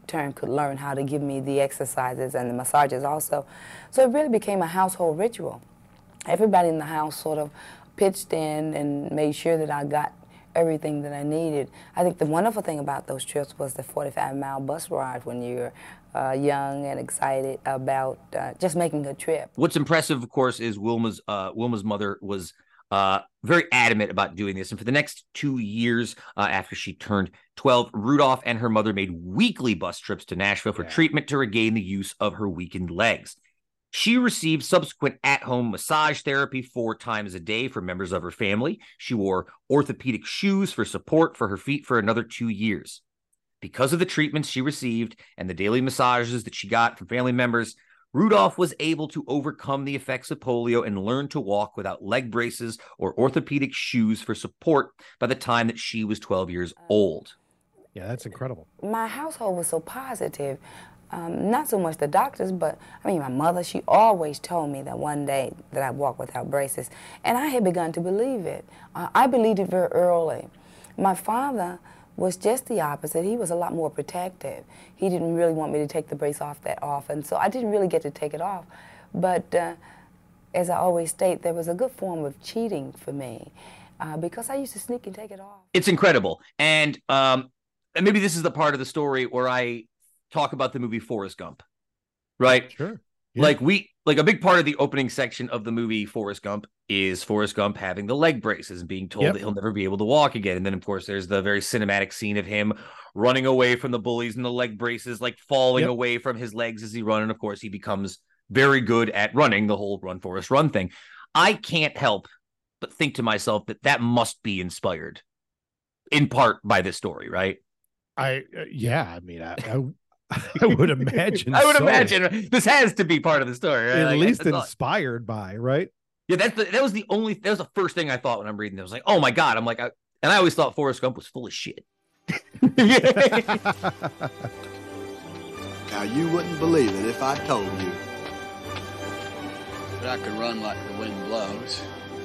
turn could learn how to give me the exercises and the massages also. So it really became a household ritual. Everybody in the house sort of pitched in and made sure that I got everything that I needed. I think the wonderful thing about those trips was the forty-five mile bus ride when you're uh, young and excited about uh, just making a trip. What's impressive, of course, is Wilma's uh, Wilma's mother was uh, very adamant about doing this. And for the next two years uh, after she turned twelve, Rudolph and her mother made weekly bus trips to Nashville for yeah. treatment to regain the use of her weakened legs. She received subsequent at-home massage therapy four times a day for members of her family. She wore orthopedic shoes for support for her feet for another two years. Because of the treatments she received and the daily massages that she got from family members, Rudolph was able to overcome the effects of polio and learn to walk without leg braces or orthopedic shoes for support by the time that she was twelve years old. Yeah, that's incredible. My household was so positive. Um, not so much the doctors, but I mean, my mother, she always told me that one day that I'd walk without braces. And I had begun to believe it. Uh, I believed it very early. My father was just the opposite. He was a lot more protective. He didn't really want me to take the brace off that often, so I didn't really get to take it off. But uh, as I always state, there was a good form of cheating for me uh, because I used to sneak and take it off. It's incredible. And, um, and maybe this is the part of the story where I talk about the movie Forrest Gump, right? Sure. Yeah. Like we, like a big part of the opening section of the movie Forrest Gump is Forrest Gump having the leg braces and being told yep. that he'll never be able to walk again. And then, of course, there's the very cinematic scene of him running away from the bullies and the leg braces, like falling yep. away from his legs as he runs. And of course, he becomes very good at running, the whole Run Forrest Run thing. I can't help but think to myself that that must be inspired in part by this story, right? I, uh, yeah, I mean, I, I I would imagine. I would so. imagine this has to be part of the story, right? At like, least inspired by, right? Yeah, that's the, that was the only. That was the first thing I thought when I'm reading. It I was like, oh my god! I'm like, I, and I always thought Forrest Gump was full of shit. Now you wouldn't believe it if I told you that I could run like the wind blows.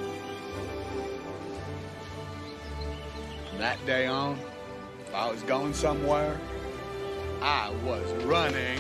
From that day on, if I was going somewhere, I was running.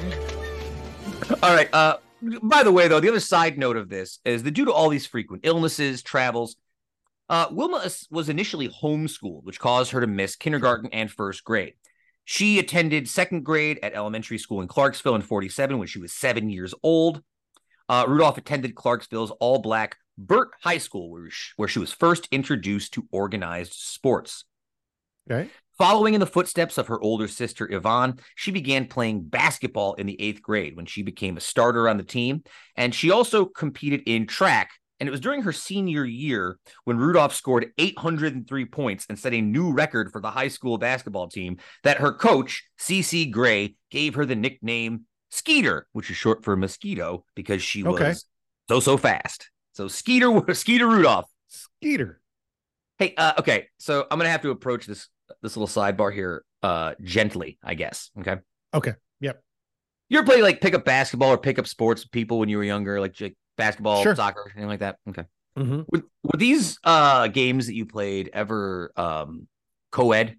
All right. Uh, by the way, though, the other side note of this is that due to all these frequent illnesses, travels, uh, Wilma was initially homeschooled, which caused her to miss kindergarten and first grade. She attended second grade at elementary school in Clarksville in forty-seven when she was seven years old. Uh, Rudolph attended Clarksville's all-black Burt High School, where she, where she was first introduced to organized sports. Okay. Following in the footsteps of her older sister, Yvonne, she began playing basketball in the eighth grade when she became a starter on the team. And she also competed in track. And it was during her senior year when Rudolph scored eight hundred three points and set a new record for the high school basketball team that her coach, C C Gray, gave her the nickname Skeeter, which is short for mosquito because she okay. was so, so fast. So Skeeter, Skeeter Rudolph. Skeeter. Hey, uh, okay. So I'm going to have to approach this this little sidebar here uh gently, I guess. Okay. Okay. Yep. You ever play like pickup basketball or pickup sports with people when you were younger, like, like basketball, sure. soccer, anything like that? Okay. Mm-hmm. Were, were these uh games that you played ever um co-ed?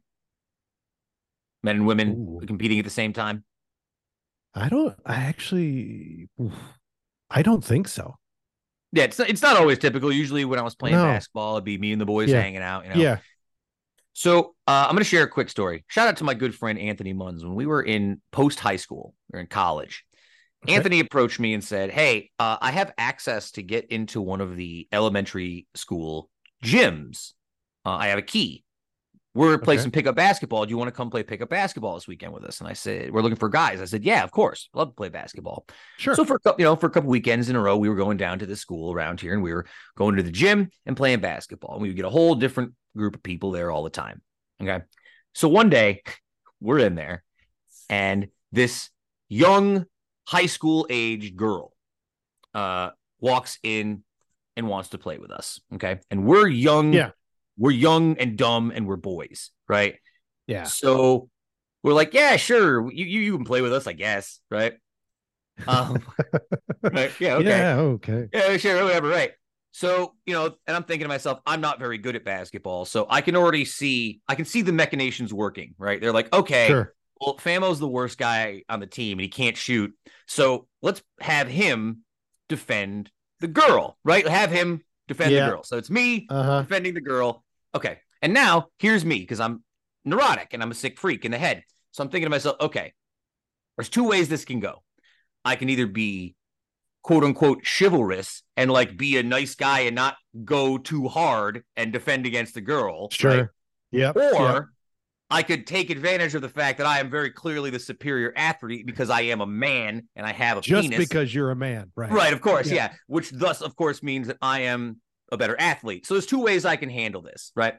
Men and women Ooh. competing at the same time? I don't I actually I don't think so. Yeah, it's it's not always typical. Usually when I was playing no. basketball, it'd be me and the boys yeah. hanging out, you know. Yeah. So uh, I'm going to share a quick story. Shout out to my good friend, Anthony Munns. When we were in post-high school or in college, okay. Anthony approached me and said, hey, uh, I have access to get into one of the elementary school gyms. Uh, I have a key. We're playing okay. some pickup basketball. Do you want to come play pickup basketball this weekend with us? And I said, we're looking for guys. I said, yeah, of course. I'd love to play basketball. Sure. So for, you know, for a couple weekends in a row, we were going down to the school around here and we were going to the gym and playing basketball. And we would get a whole different group of people there all the time. Okay. So one day we're in there and this young high school age girl uh, walks in and wants to play with us. Okay. And we're young. Yeah. We're young and dumb and we're boys. Right. Yeah. So we're like, yeah, sure. You, you, you can play with us, I guess. Right. Um, right. Yeah. Okay. Yeah. Okay. Yeah, sure. Whatever. Right. So, you know, and I'm thinking to myself, I'm not very good at basketball. So I can already see, I can see the machinations working, right? They're like, okay, sure. Well, Famo's the worst guy on the team, and he can't shoot. So let's have him defend the girl, right? Have him defend Yeah. the girl. So it's me Uh-huh. defending the girl. Okay. And now here's me, because I'm neurotic and I'm a sick freak in the head. So I'm thinking to myself, okay, there's two ways this can go. I can either be quote unquote chivalrous and like be a nice guy and not go too hard and defend against the girl. Sure. Right? Yep. Or yep. I could take advantage of the fact that I am very clearly the superior athlete because I am a man and I have a Just penis. because you're a man, right? Right, of course, Yeah. yeah. Which thus, of course, means that I am a better athlete. So there's two ways I can handle this, right?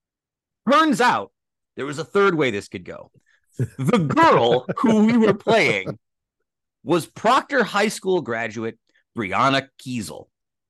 Turns out there was a third way this could go. The girl who we were playing was Proctor High School graduate Brianna Kiesel.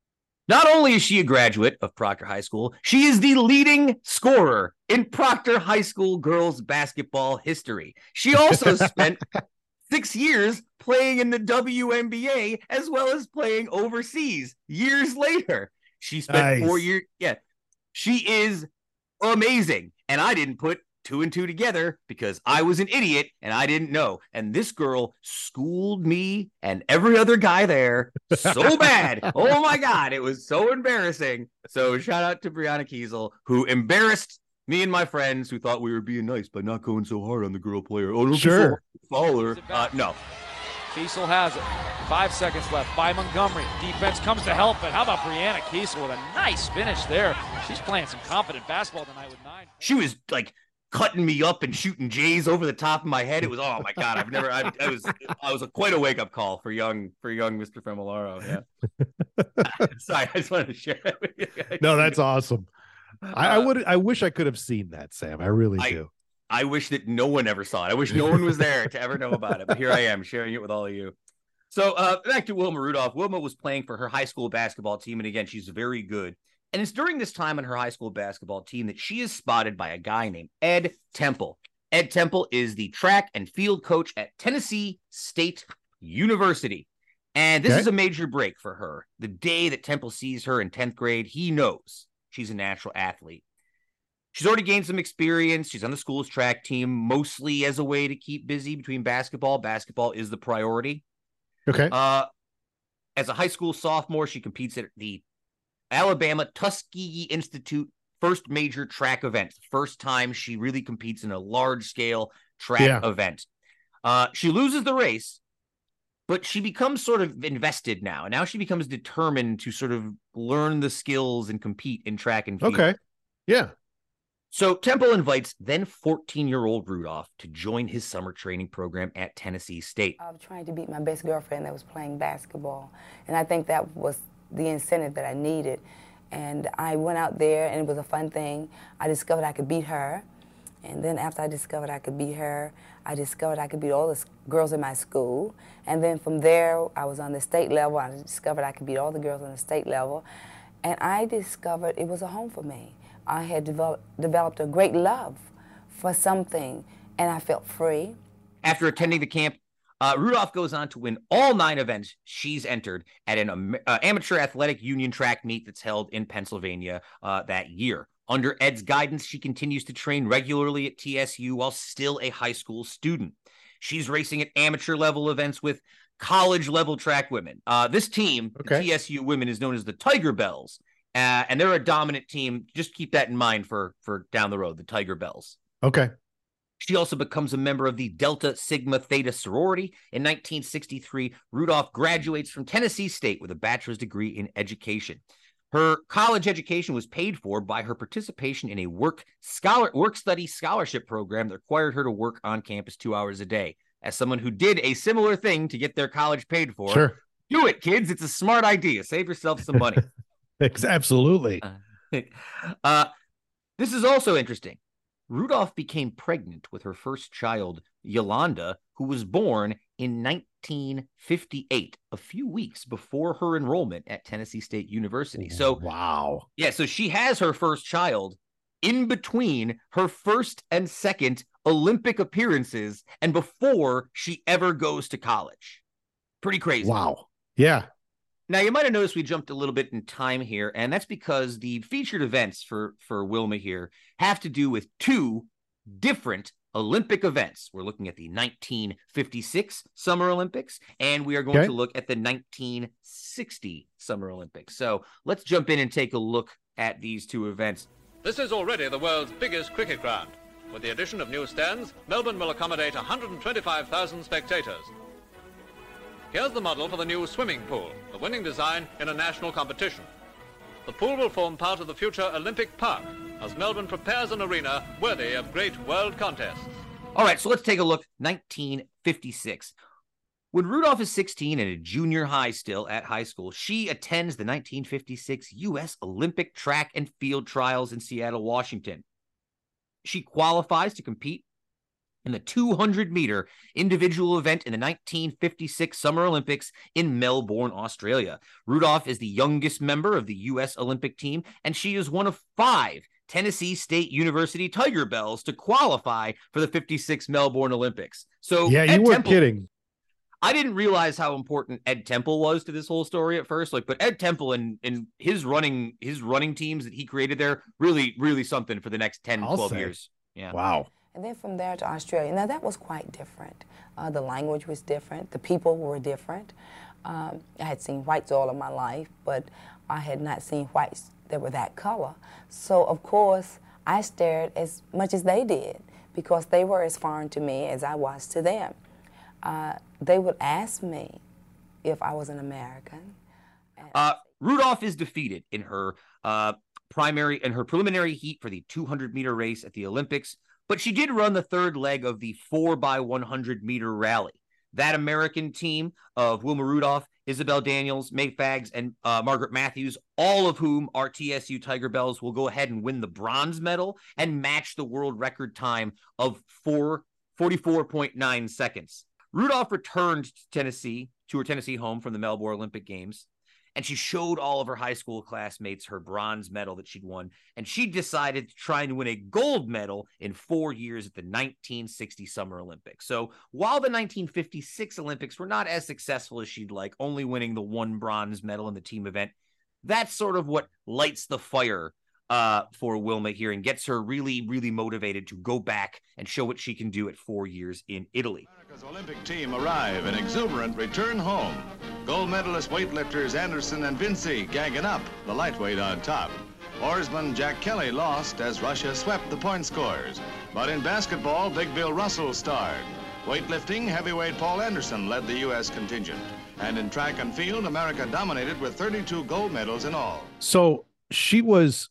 Not only is she a graduate of Proctor High School, she is the leading scorer in Proctor High School girls basketball history. She also spent six years playing in the W N B A as well as playing overseas years later. She spent Nice. four years. Yeah, she is amazing. And I didn't put two and two together because I was an idiot and I didn't know. And this girl schooled me and every other guy there so bad. Oh my God, it was so embarrassing. So shout out to Brianna Kiesel, who embarrassed me and my friends who thought we were being nice by not going so hard on the girl player. Oh, don't Sure. be so hard. Follow her. Uh, no. Kiesel has it. Five seconds left by Montgomery. Defense comes to help, but how about Brianna Kiesel with a nice finish there? She's playing some confident basketball tonight with nine. She was like cutting me up and shooting J's over the top of my head. It was, oh my God, I've never, I, I was, I was a, quite a wake up call for young, for young Mister Famolaro. Yeah. Sorry, I just wanted to share that with you guys. No, that's awesome. I, I Uh, would. I wish I could have seen that, Sam. I really I- do. I wish that no one ever saw it. I wish no one was there to ever know about it. But here I am sharing it with all of you. So uh, back to Wilma Rudolph. Wilma was playing for her high school basketball team. And again, she's very good. And it's during this time on her high school basketball team that she is spotted by a guy named Ed Temple. Ed Temple is the track and field coach at Tennessee State University. And this Okay. is a major break for her. The day that Temple sees her in tenth grade, he knows she's a natural athlete. She's already gained some experience. She's on the school's track team, mostly as a way to keep busy between basketball. Basketball is the priority. Okay. Uh, as a high school sophomore, she competes at the Alabama Tuskegee Institute first major track event. First time she really competes in a large-scale track Yeah. event. Uh, she loses the race, but she becomes sort of invested now. And now she becomes determined to sort of learn the skills and compete in track and field. Okay. Yeah. So Temple invites then fourteen-year-old Rudolph to join his summer training program at Tennessee State. I was trying to beat my best girlfriend that was playing basketball, and I think that was the incentive that I needed. And I went out there, and it was a fun thing. I discovered I could beat her, and then after I discovered I could beat her, I discovered I could beat all the s- girls in my school. And then from there, I was on the state level. I discovered I could beat all the girls on the state level, and I discovered it was a home for me. I had developed, developed a great love for something, and I felt free. After attending the camp, uh, Rudolph goes on to win all nine events she's entered at an am- uh, amateur athletic union track meet that's held in Pennsylvania uh, that year. Under Ed's guidance, she continues to train regularly at T S U while still a high school student. She's racing at amateur level events with college level track women. Uh, this team, the Okay. T S U women, is known as the Tiger Bells. Uh, and they're a dominant team. Just keep that in mind for, for down the road, the Tiger Bells. Okay. She also becomes a member of the Delta Sigma Theta sorority. In nineteen sixty-three, Rudolph graduates from Tennessee State with a bachelor's degree in education. Her college education was paid for by her participation in a work scholar work study scholarship program that required her to work on campus two hours a day. As someone who did a similar thing to get their college paid for, Sure. do it, kids. It's a smart idea. Save yourself some money. Ex- Absolutely. uh, this is also interesting. Rudolph became pregnant with her first child, Yolanda, who was born in nineteen fifty-eight, a few weeks before her enrollment at Tennessee State University. So, wow. Yeah, so she has her first child in between her first and second Olympic appearances and before she ever goes to college. Pretty crazy. Wow. Yeah. Now, you might have noticed we jumped a little bit in time here, and that's because the featured events for, for Wilma here have to do with two different Olympic events. We're looking at the nineteen fifty-six Summer Olympics, and we are going Okay. to look at the nineteen sixty Summer Olympics. So let's jump in and take a look at these two events. This is already the world's biggest cricket ground. With the addition of new stands, Melbourne will accommodate one hundred twenty-five thousand spectators. Here's the model for the new swimming pool, the winning design in a national competition. The pool will form part of the future Olympic Park, as Melbourne prepares an arena worthy of great world contests. All right, so let's take a look. nineteen fifty-six. When Rudolph is sixteen and a junior high still at high school, she attends the nineteen fifty-six U S Olympic track and field trials in Seattle, Washington. She qualifies to compete in the two hundred meter individual event in the nineteen fifty-six Summer Olympics in Melbourne, Australia. Rudolph is the youngest member of the U S Olympic team, and she is one of five Tennessee State University Tiger Bells to qualify for the fifty-six Melbourne Olympics. So Yeah, you Ed weren't Temple, kidding. I didn't realize how important Ed Temple was to this whole story at first. Like, but Ed Temple and, and his running his running teams that he created there, really, really something for the next ten, I'll twelve say. years. Yeah. Wow. And then from there to Australia. Now, that was quite different. Uh, the language was different. The people were different. Um, I had seen whites all of my life, but I had not seen whites that were that color. So, of course, I stared as much as they did because they were as foreign to me as I was to them. Uh, they would ask me if I was an American. Uh, Rudolph is defeated in her uh, primary in her preliminary heat for the two hundred meter race at the Olympics, but she did run the third leg of the four by one hundred meter rally. That American team of Wilma Rudolph, Isabel Daniels, May Fags, and uh, Margaret Matthews, all of whom are T S U Tiger Bells, will go ahead and win the bronze medal and match the world record time of forty-four point nine seconds. Rudolph returned to Tennessee, to her Tennessee home from the Melbourne Olympic Games, and she showed all of her high school classmates her bronze medal that she'd won, and she decided to try and win a gold medal in four years at the nineteen sixty Summer Olympics. So while the nineteen fifty-six Olympics were not as successful as she'd like, only winning the one bronze medal in the team event, that's sort of what lights the fire uh, for Wilma here and gets her really, really motivated to go back and show what she can do at four years in Italy. America's Olympic team arrive in exuberant return home. Gold medalist weightlifters Anderson and Vinci gagging up, the lightweight on top. Oarsman Jack Kelly lost as Russia swept the point scores. But in basketball, Big Bill Russell starred. Weightlifting, heavyweight Paul Anderson led the U S contingent. And in track and field, America dominated with thirty-two gold medals in all. So she was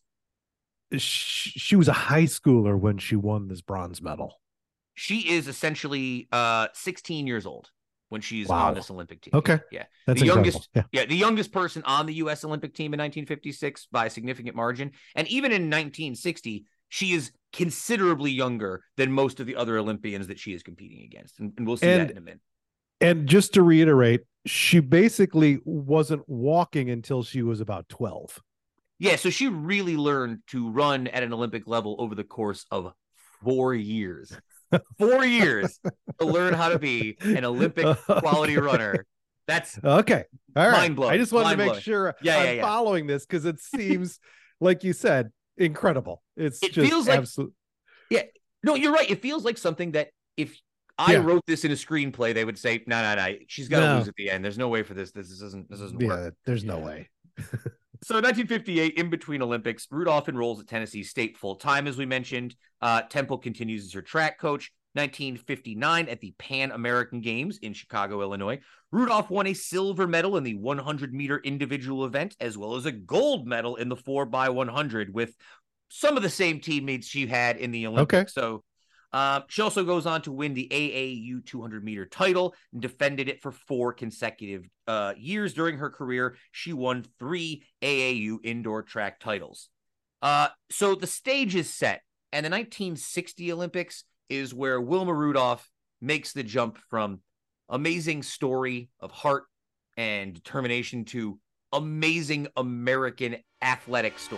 she, she was a high schooler when she won this bronze medal. She is essentially uh, sixteen years old when she's Wow. on this Olympic team. Okay. Yeah. That's the incredible. youngest, Yeah. yeah, the youngest person on the U S Olympic team in nineteen fifty-six by a significant margin. And even in nineteen sixty, she is considerably younger than most of the other Olympians that she is competing against. And, and we'll see And- that in a minute. And just to reiterate, she basically wasn't walking until she was about twelve. Yeah, so she really learned to run at an Olympic level over the course of four years. Four years to learn how to be an Olympic quality runner. That's Okay. All right. mind-blowing. I just wanted to Mind-blowing. make sure Yeah, I'm yeah, yeah. following this because it seems, like you said, incredible. It's It just feels like- absolute. Yeah, no, you're right. It feels like something that if I Yeah. wrote this in a screenplay, they would say, no, no, no, she's got to No. lose at the end. There's no way for this. This, this doesn't, this doesn't Yeah, work. there's no way. So nineteen fifty-eight, in between Olympics, Rudolph enrolls at Tennessee State full-time, as we mentioned. Uh, Temple continues as her track coach. nineteen fifty-nine, at the Pan American Games in Chicago, Illinois, Rudolph won a silver medal in the one hundred meter individual event, as well as a gold medal in the four by one hundred with some of the same teammates she had in the Olympics. Okay. So uh, she also goes on to win the A A U two hundred meter title and defended it for four consecutive uh, years during her career. She won three A A U indoor track titles. Uh, so the stage is set, and the nineteen sixty Olympics is where Wilma Rudolph makes the jump from amazing story of heart and determination to amazing American athletic story.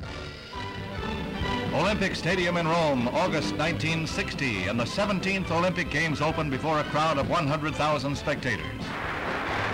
Olympic Stadium in Rome, August nineteen sixty, and the seventeenth Olympic Games open before a crowd of one hundred thousand spectators.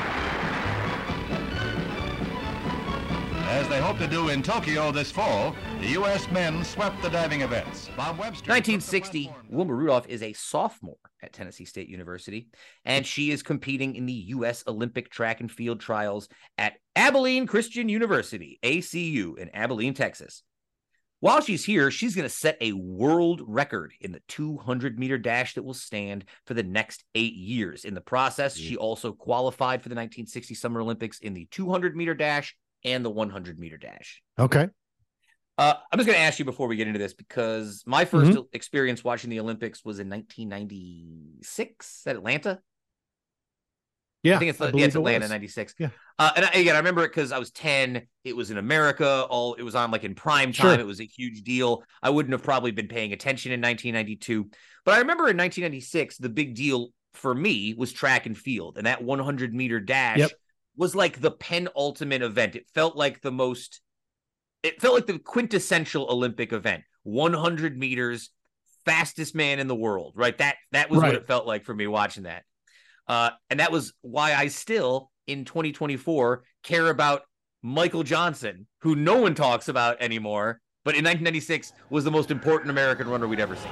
As they hope to do in Tokyo this fall, The U S men swept the diving events. Bob Webster. nineteen sixty, Wilma Rudolph is a sophomore at Tennessee State University, and she is competing in the U S Olympic track and field trials at Abilene Christian University, A C U, in Abilene, Texas. While she's here, she's going to set a world record in the two hundred meter dash that will stand for the next eight years. In the process, she also qualified for the nineteen sixty Summer Olympics in the two hundred meter dash and the one hundred meter dash. Okay. Uh, I'm just going to ask you before we get into this, because my first Mm-hmm. experience watching the Olympics was in nineteen ninety-six at Atlanta. Yeah, I think it's, I yeah, believe it's it Atlanta was. ninety-six. Yeah. Uh, and I, again, I remember it because I was ten. It was in America. All it was on like in prime Sure. time. It was a huge deal. I wouldn't have probably been paying attention in nineteen ninety-two. But I remember in nineteen ninety-six, the big deal for me was track and field. And that one hundred meter dash Yep. was like the penultimate event. It felt like the most, it felt like the quintessential Olympic event. one hundred meters, fastest man in the world, right? That, that was Right. what it felt like for me watching that. Uh, and that was why I still, in twenty twenty-four, care about Michael Johnson, who no one talks about anymore, but in nineteen ninety-six was the most important American runner we'd ever seen.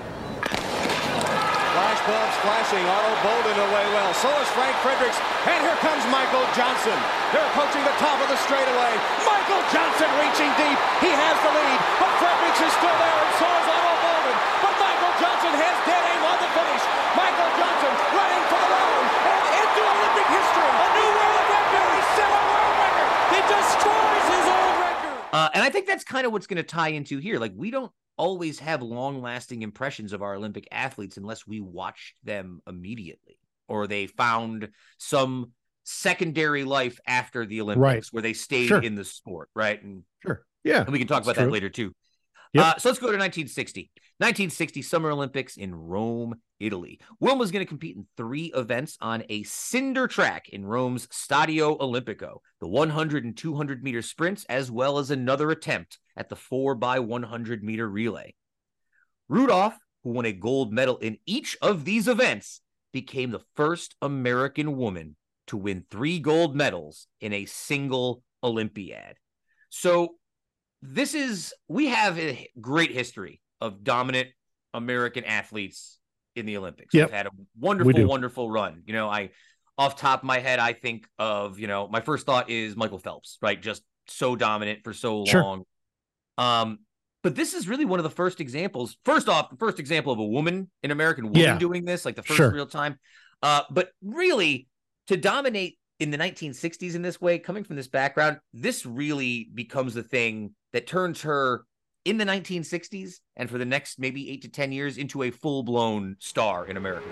Flash bulbs flashing. Otto Bolden away well. So is Frank Fredericks. And here comes Michael Johnson. They're approaching the top of the straightaway. Michael Johnson reaching deep. He has the lead. But Fredericks is still there, and so is Otto Bolden. But Michael Johnson has dead aim on the finish. Michael Johnson running for the road and into Olympic history. A new world record. He set a world record. He destroys his old record. Uh, and I think that's kind of what's going to tie into here. Like, we don't always have long-lasting impressions of our Olympic athletes unless we watched them immediately, or they found some secondary life after the Olympics Right. where they stayed Sure. in the sport, right? And Sure. Yeah. And we can talk that's about true. that later too. Yep. Uh, so let's go to nineteen sixty. nineteen sixty Summer Olympics in Rome, Italy. Wilma's going to compete in three events on a cinder track in Rome's Stadio Olimpico, the one hundred and two hundred meter sprints, as well as another attempt at the four by one hundred meter relay. Rudolph, who won a gold medal in each of these events, became the first American woman to win three gold medals in a single Olympiad. So this is, we have a great history of dominant American athletes in the Olympics. Yep. We've had a We wonderful, do. wonderful run. You know, I, off top of my head, I think of, you know, my first thought is Michael Phelps, right? Just so dominant for so Sure. long. Um, but this is really one of the first examples. First off, the first example of a woman, an American woman Yeah. doing this, like the first Sure. real time. Uh, but really, to dominate in the nineteen sixties in this way, coming from this background, this really becomes the thing that turns her in the nineteen sixties and for the next maybe eight to ten years into a full-blown star in America.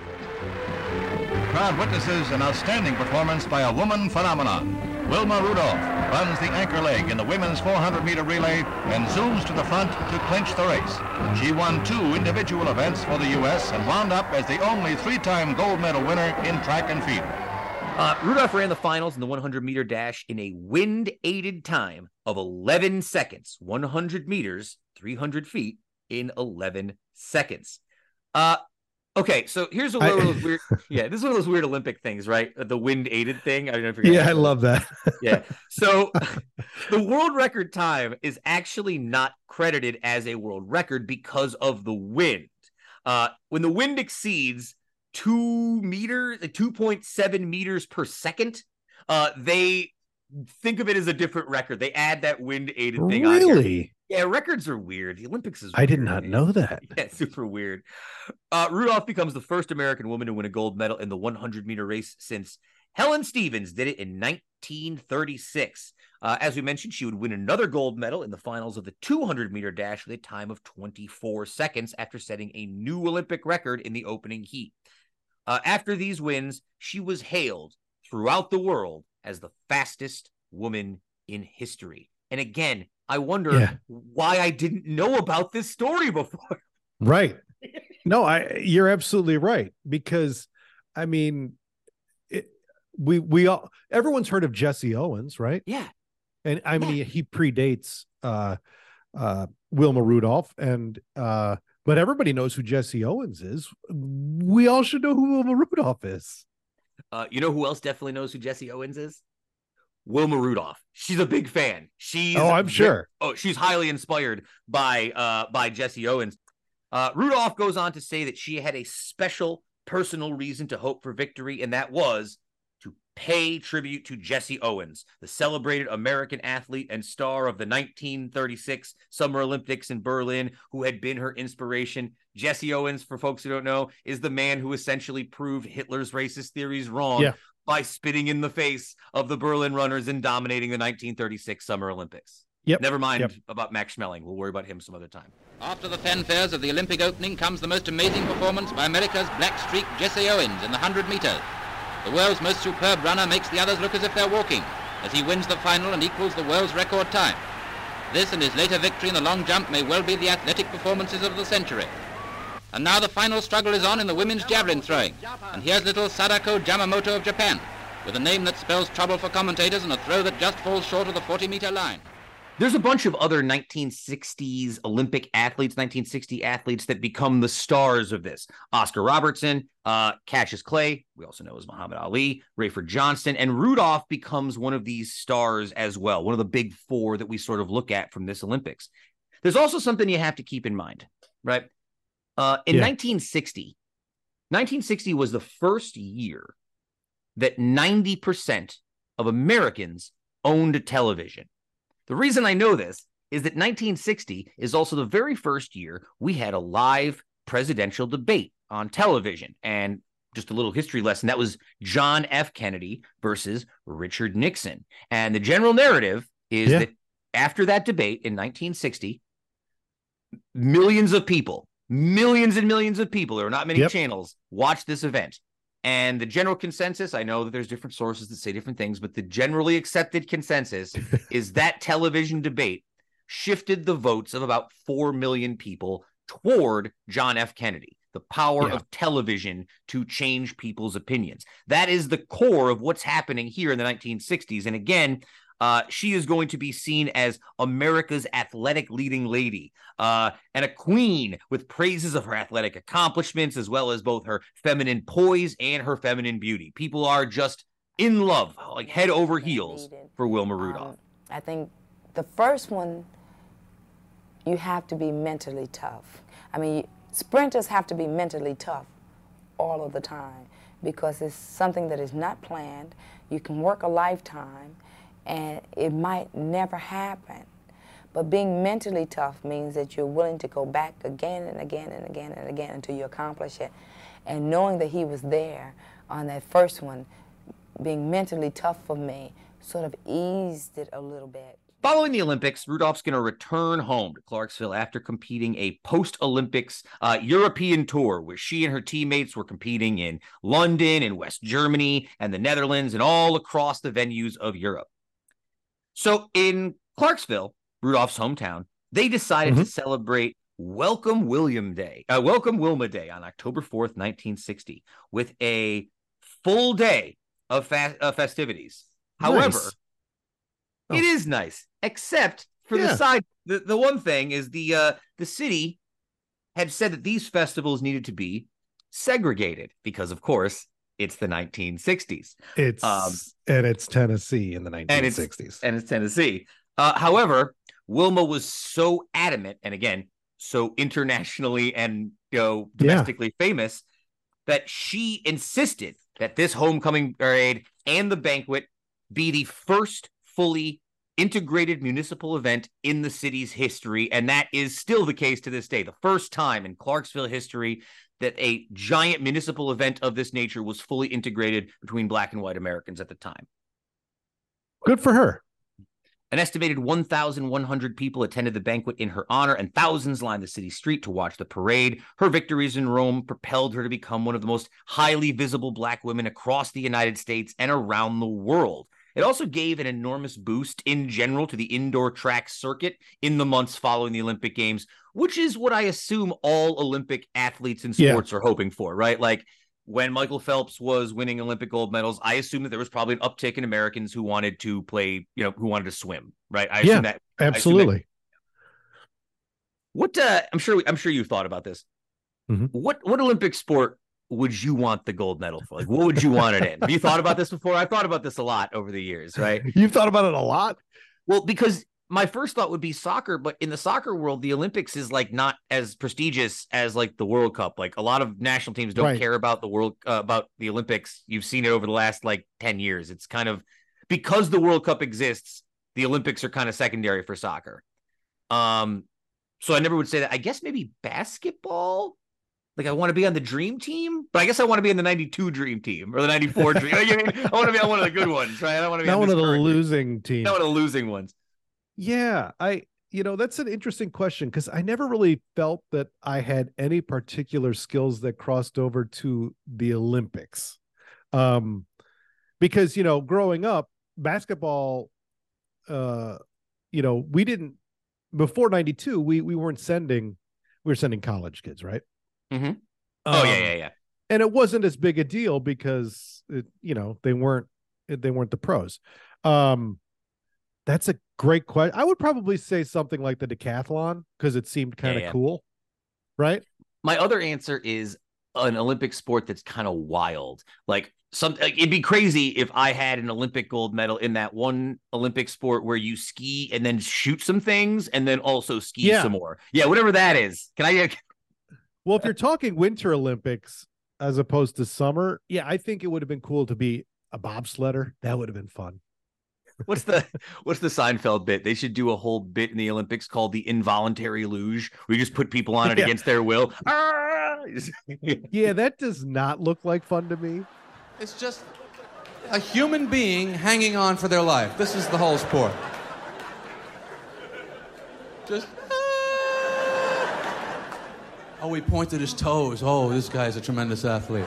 Crowd witnesses an outstanding performance by a woman phenomenon. Wilma Rudolph runs the anchor leg in the women's four hundred meter relay and zooms to the front to clinch the race. She won two individual events for the U S and wound up as the only three-time gold medal winner in track and field. Uh, Rudolph ran the finals in the one hundred meter dash in a wind-aided time of eleven seconds, one hundred meters, three hundred feet in eleven seconds. Uh, okay, so here's a one of those weird, yeah, this is one of those weird Olympic things, right? The wind-aided thing. I don't know if you're Yeah, I love that. yeah. So the world record time is actually not credited as a world record because of the wind. Uh, when the wind exceeds two meters, two point seven meters per second, uh, they think of it as a different record. They add that wind aided thing on here. Really? Yeah, records are weird. The Olympics is I did weird, not man. know that. Yeah, it's super weird. Uh, Rudolph becomes the first American woman to win a gold medal in the one hundred meter race since Helen Stevens did it in nineteen thirty-six. Uh, as we mentioned, she would win another gold medal in the finals of the two hundred meter dash with a time of twenty-four seconds after setting a new Olympic record in the opening heat. Uh, after these wins, she was hailed throughout the world as the fastest woman in history. And again, I wonder Yeah. why I didn't know about this story before. Right. No, I you're absolutely right, because I mean it, we we all everyone's heard of Jesse Owens, right? Yeah. And I mean he, he predates uh uh Wilma Rudolph, and uh but everybody knows who Jesse Owens is. We all should know who Wilma Rudolph is. Uh, you know who else definitely knows who Jesse Owens is? Wilma Rudolph. She's a big fan. She's Oh, I'm sure. Oh, she's highly inspired by uh by Jesse Owens. Uh, Rudolph goes on to say that she had a special personal reason to hope for victory, and that was to pay tribute to Jesse Owens, the celebrated American athlete and star of the nineteen thirty-six Summer Olympics in Berlin, who had been her inspiration. Jesse Owens, for folks who don't know, is the man who essentially proved Hitler's racist theories wrong Yeah. by spitting in the face of the Berlin runners and dominating the nineteen thirty-six Summer Olympics. Yep. Never mind Yep. about Max Schmeling. We'll worry about him some other time. After the fanfares of the Olympic opening comes the most amazing performance by America's black streak Jesse Owens in the one hundred meters. The world's most superb runner makes the others look as if they're walking, as he wins the final and equals the world's record time. This and his later victory in the long jump may well be the athletic performances of the century. And now the final struggle is on in the women's javelin throwing. And here's little Sadako Yamamoto of Japan, with a name that spells trouble for commentators and a throw that just falls short of the forty-meter line. There's a bunch of other nineteen sixties Olympic athletes, nineteen sixty athletes that become the stars of this. Oscar Robertson, uh, Cassius Clay, we also know as Muhammad Ali, Rayford Johnston, and Rudolph becomes one of these stars as well, one of the big four that we sort of look at from this Olympics. There's also something you have to keep in mind, right? Uh, in Yeah. nineteen sixty, nineteen sixty was the first year that ninety percent of Americans owned a television. The reason I know this is that nineteen sixty is also the very first year we had a live presidential debate on television. And just a little history lesson, that was John F. Kennedy versus Richard Nixon. And the general narrative is Yeah. that after that debate in nineteen sixty, millions of people, millions and millions of people, there are not many Yep. channels, watched this event. And the general consensus, I know that there's different sources that say different things, but the generally accepted consensus is that television debate shifted the votes of about four million people toward John F. Kennedy, the power Yeah. of television to change people's opinions. That is the core of what's happening here in the nineteen sixties. And again, Uh, she is going to be seen as America's athletic leading lady uh, and a queen with praises of her athletic accomplishments, as well as both her feminine poise and her feminine beauty. People are just in love, like head over heels for Wilma Rudolph. Um, I think the first one, you have to be mentally tough. I mean, sprinters have to be mentally tough all of the time because it's something that is not planned. You can work a lifetime and it might never happen. But being mentally tough means that you're willing to go back again and again and again and again until you accomplish it. And knowing that he was there on that first one, being mentally tough for me, sort of eased it a little bit. Following the Olympics, Rudolph's going to return home to Clarksville after competing a post-Olympics uh, European tour where she and her teammates were competing in London and West Germany and the Netherlands and all across the venues of Europe. So in Clarksville, Rudolph's hometown, they decided Mm-hmm. to celebrate Welcome William Day, uh, Welcome Wilma Day on October fourth, nineteen sixty, with a full day of fa- uh, festivities. However, Nice. it is nice, except for Yeah. the side. The, the one thing is the uh, the city had said that these festivals needed to be segregated because, of course, it's the nineteen sixties. It's Um, and it's Tennessee in the and nineteen it's sixties. and it's Tennessee. Uh, however, Wilma was so adamant, and again, so internationally and you know domestically famous, that she insisted that this homecoming parade and the banquet be the first fully integrated municipal event in the city's history, and that is still the case to this day. The first time in Clarksville history that a giant municipal event of this nature was fully integrated between black and white Americans at the time. Good for her. An estimated one thousand one hundred people attended the banquet in her honor, and thousands lined the city street to watch the parade. Her victories in Rome propelled her to become one of the most highly visible black women across the United States and around the world. It also gave an enormous boost in general to the indoor track circuit in the months following the Olympic Games, which is what I assume all Olympic athletes in Yeah. sports are hoping for, right? Like when Michael Phelps was winning Olympic gold medals, I assume that there was probably an uptick in Americans who wanted to play, you know, who wanted to swim, right? I Yeah, assume that I assume absolutely. that- what uh, I'm sure I'm sure you thought about this. Mhm. What what Olympic sport would you want the gold medal for? Like, what would you want it in? Have you thought about this before? I've thought about this a lot over the years, right? You've thought about it a lot? Well, because my first thought would be soccer, but in the soccer world, the Olympics is like not as prestigious as like the World Cup. Like a lot of national teams don't Right. care about the world, uh, about the Olympics. You've seen it over the last like ten years. It's kind of because the World Cup exists, the Olympics are kind of secondary for soccer. Um, so I never would say that. I guess maybe basketball. Like I want to be on the dream team, but I guess I want to be in the ninety-two dream team or the ninety-four dream. You know what I mean? I want to be on one of the good ones, right? I don't want to be Not on one this of the current- losing teams. Not one of the losing ones. Yeah, I you know, that's an interesting question because I never really felt that I had any particular skills that crossed over to the Olympics. Um because you know, growing up, basketball uh you know, we didn't before ninety-two, we we weren't sending we were sending college kids, right? Mm-hmm. Oh, yeah, Um, yeah, yeah. And it wasn't as big a deal because it, you know, they weren't they weren't the pros. Um That's a great question. I would probably say something like the decathlon because it seemed kind of Yeah, yeah. cool, right? My other answer is an Olympic sport that's kind of wild. Like some, like, it'd be crazy if I had an Olympic gold medal in that one Olympic sport where you ski and then shoot some things and then also ski Yeah. some more. Yeah, whatever that is. Can I? Well, if you're talking Winter Olympics as opposed to summer, yeah, I think it would have been cool to be a bobsledder. That would have been fun. What's the what's the Seinfeld bit? They should do a whole bit in the Olympics called the involuntary luge, where you just put people on it Yeah. against their will. Ah! Yeah, that does not look like fun to me. It's just a human being hanging on for their life. This is the whole sport. Just. Oh, he pointed his toes. Oh, this guy's a tremendous athlete.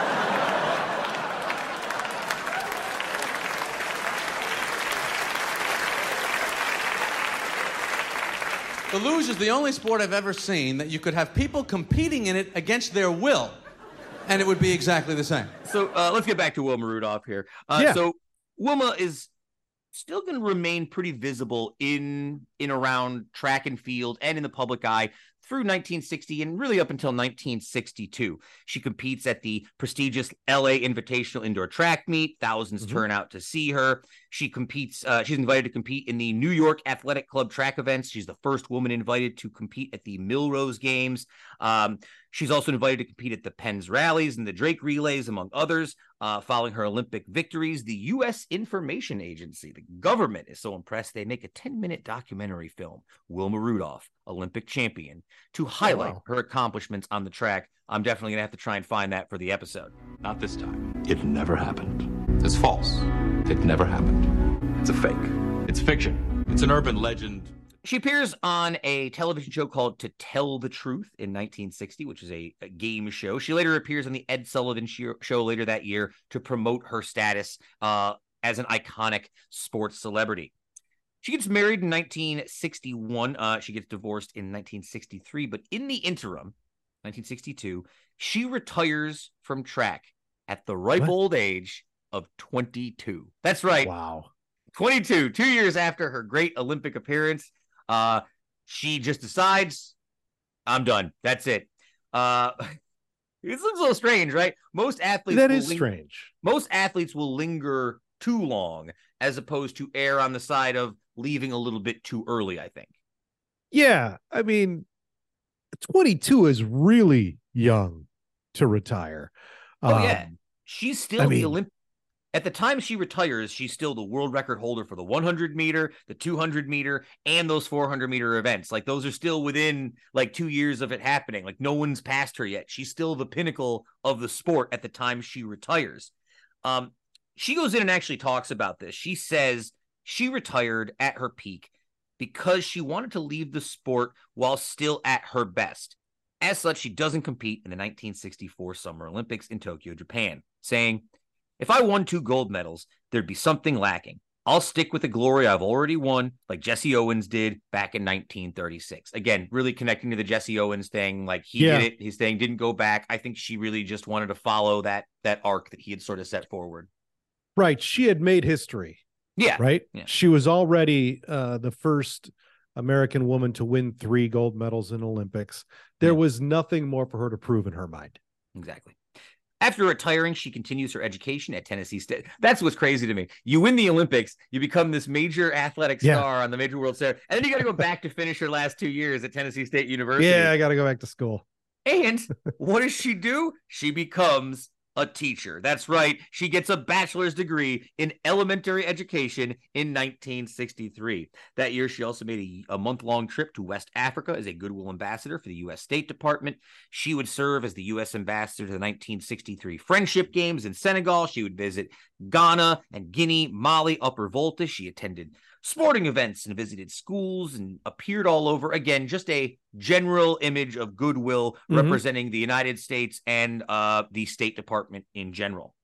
The luge is the only sport I've ever seen that you could have people competing in it against their will, and it would be exactly the same. So uh, let's get back to Wilma Rudolph here. Uh, Yeah. So Wilma is still going to remain pretty visible in in around track and field and in the public eye through nineteen sixty and really up until nineteen sixty-two. She competes at the prestigious L A Invitational Indoor Track Meet. Thousands Mm-hmm. turn out to see her. She competes. Uh, she's invited to compete in the New York Athletic Club track events. She's the first woman invited to compete at the Milrose Games. Um, she's also invited to compete at the Penn's Rallies and the Drake Relays, among others. Uh, following her Olympic victories, the U S Information Agency, the government, is so impressed they make a ten-minute documentary film, Wilma Rudolph, Olympic champion, to highlight wow. her accomplishments on the track. I'm definitely going to have to try and find that for the episode. Not this time. It never happened. It's false. It never happened. It's a fake. It's fiction. It's an urban legend. She appears on a television show called To Tell the Truth in nineteen sixty, which is a, a game show. She later appears on the Ed Sullivan show, show later that year to promote her status uh, as an iconic sports celebrity. She gets married in nineteen sixty-one. Uh, she gets divorced in nineteen sixty-three. But in the interim, nineteen sixty-two, she retires from track at the ripe What? old age of twenty-two. That's right. Wow. twenty-two, two years after her great Olympic appearance. Uh, she just decides, I'm done. That's it. Uh, this looks a little strange, right? Most athletes That will is ling- strange. Most athletes will linger too long, as opposed to err on the side of leaving a little bit too early, I think. Yeah, I mean, twenty-two is really young to retire. Oh, Um, yeah. She's still I the mean- Olympic. At the time she retires, she's still the world record holder for the one hundred meter, the two hundred meter, and those four hundred meter events. Like, those are still within like two years of it happening. Like, no one's passed her yet. She's still the pinnacle of the sport at the time she retires. Um, she goes in and actually talks about this. She says she retired at her peak because she wanted to leave the sport while still at her best. As such, she doesn't compete in the nineteen sixty-four Summer Olympics in Tokyo, Japan, saying, "If I won two gold medals, there'd be something lacking. I'll stick with the glory I've already won, like Jesse Owens did back in nineteen thirty-six. Again, really connecting to the Jesse Owens thing. Like, he Yeah. did it. He's saying didn't go back. I think she really just wanted to follow that that arc that he had sort of set forward. Right. She had made history. Yeah. Right. Yeah. She was already uh, the first American woman to win three gold medals in Olympics. There was nothing more for her to prove in her mind. Exactly. After retiring, she continues her education at Tennessee State. That's what's crazy to me. You win the Olympics, you become this major athletic Yeah. star on the Major World Series, and then you got to go back to finish her last two years at Tennessee State University. Yeah, I got to go back to school. And what does she do? She becomes a teacher. That's right. She gets a bachelor's degree in elementary education in nineteen sixty-three. That year, she also made a, a month-long trip to West Africa as a goodwill ambassador for the U S State Department. She would serve as the U S ambassador to the nineteen sixty-three Friendship Games in Senegal. She would visit Ghana and Guinea, Mali, Upper Volta. She attended sporting events and visited schools and appeared all over. Again, just a general image of goodwill Mhm. representing the United States and uh, the State Department in general.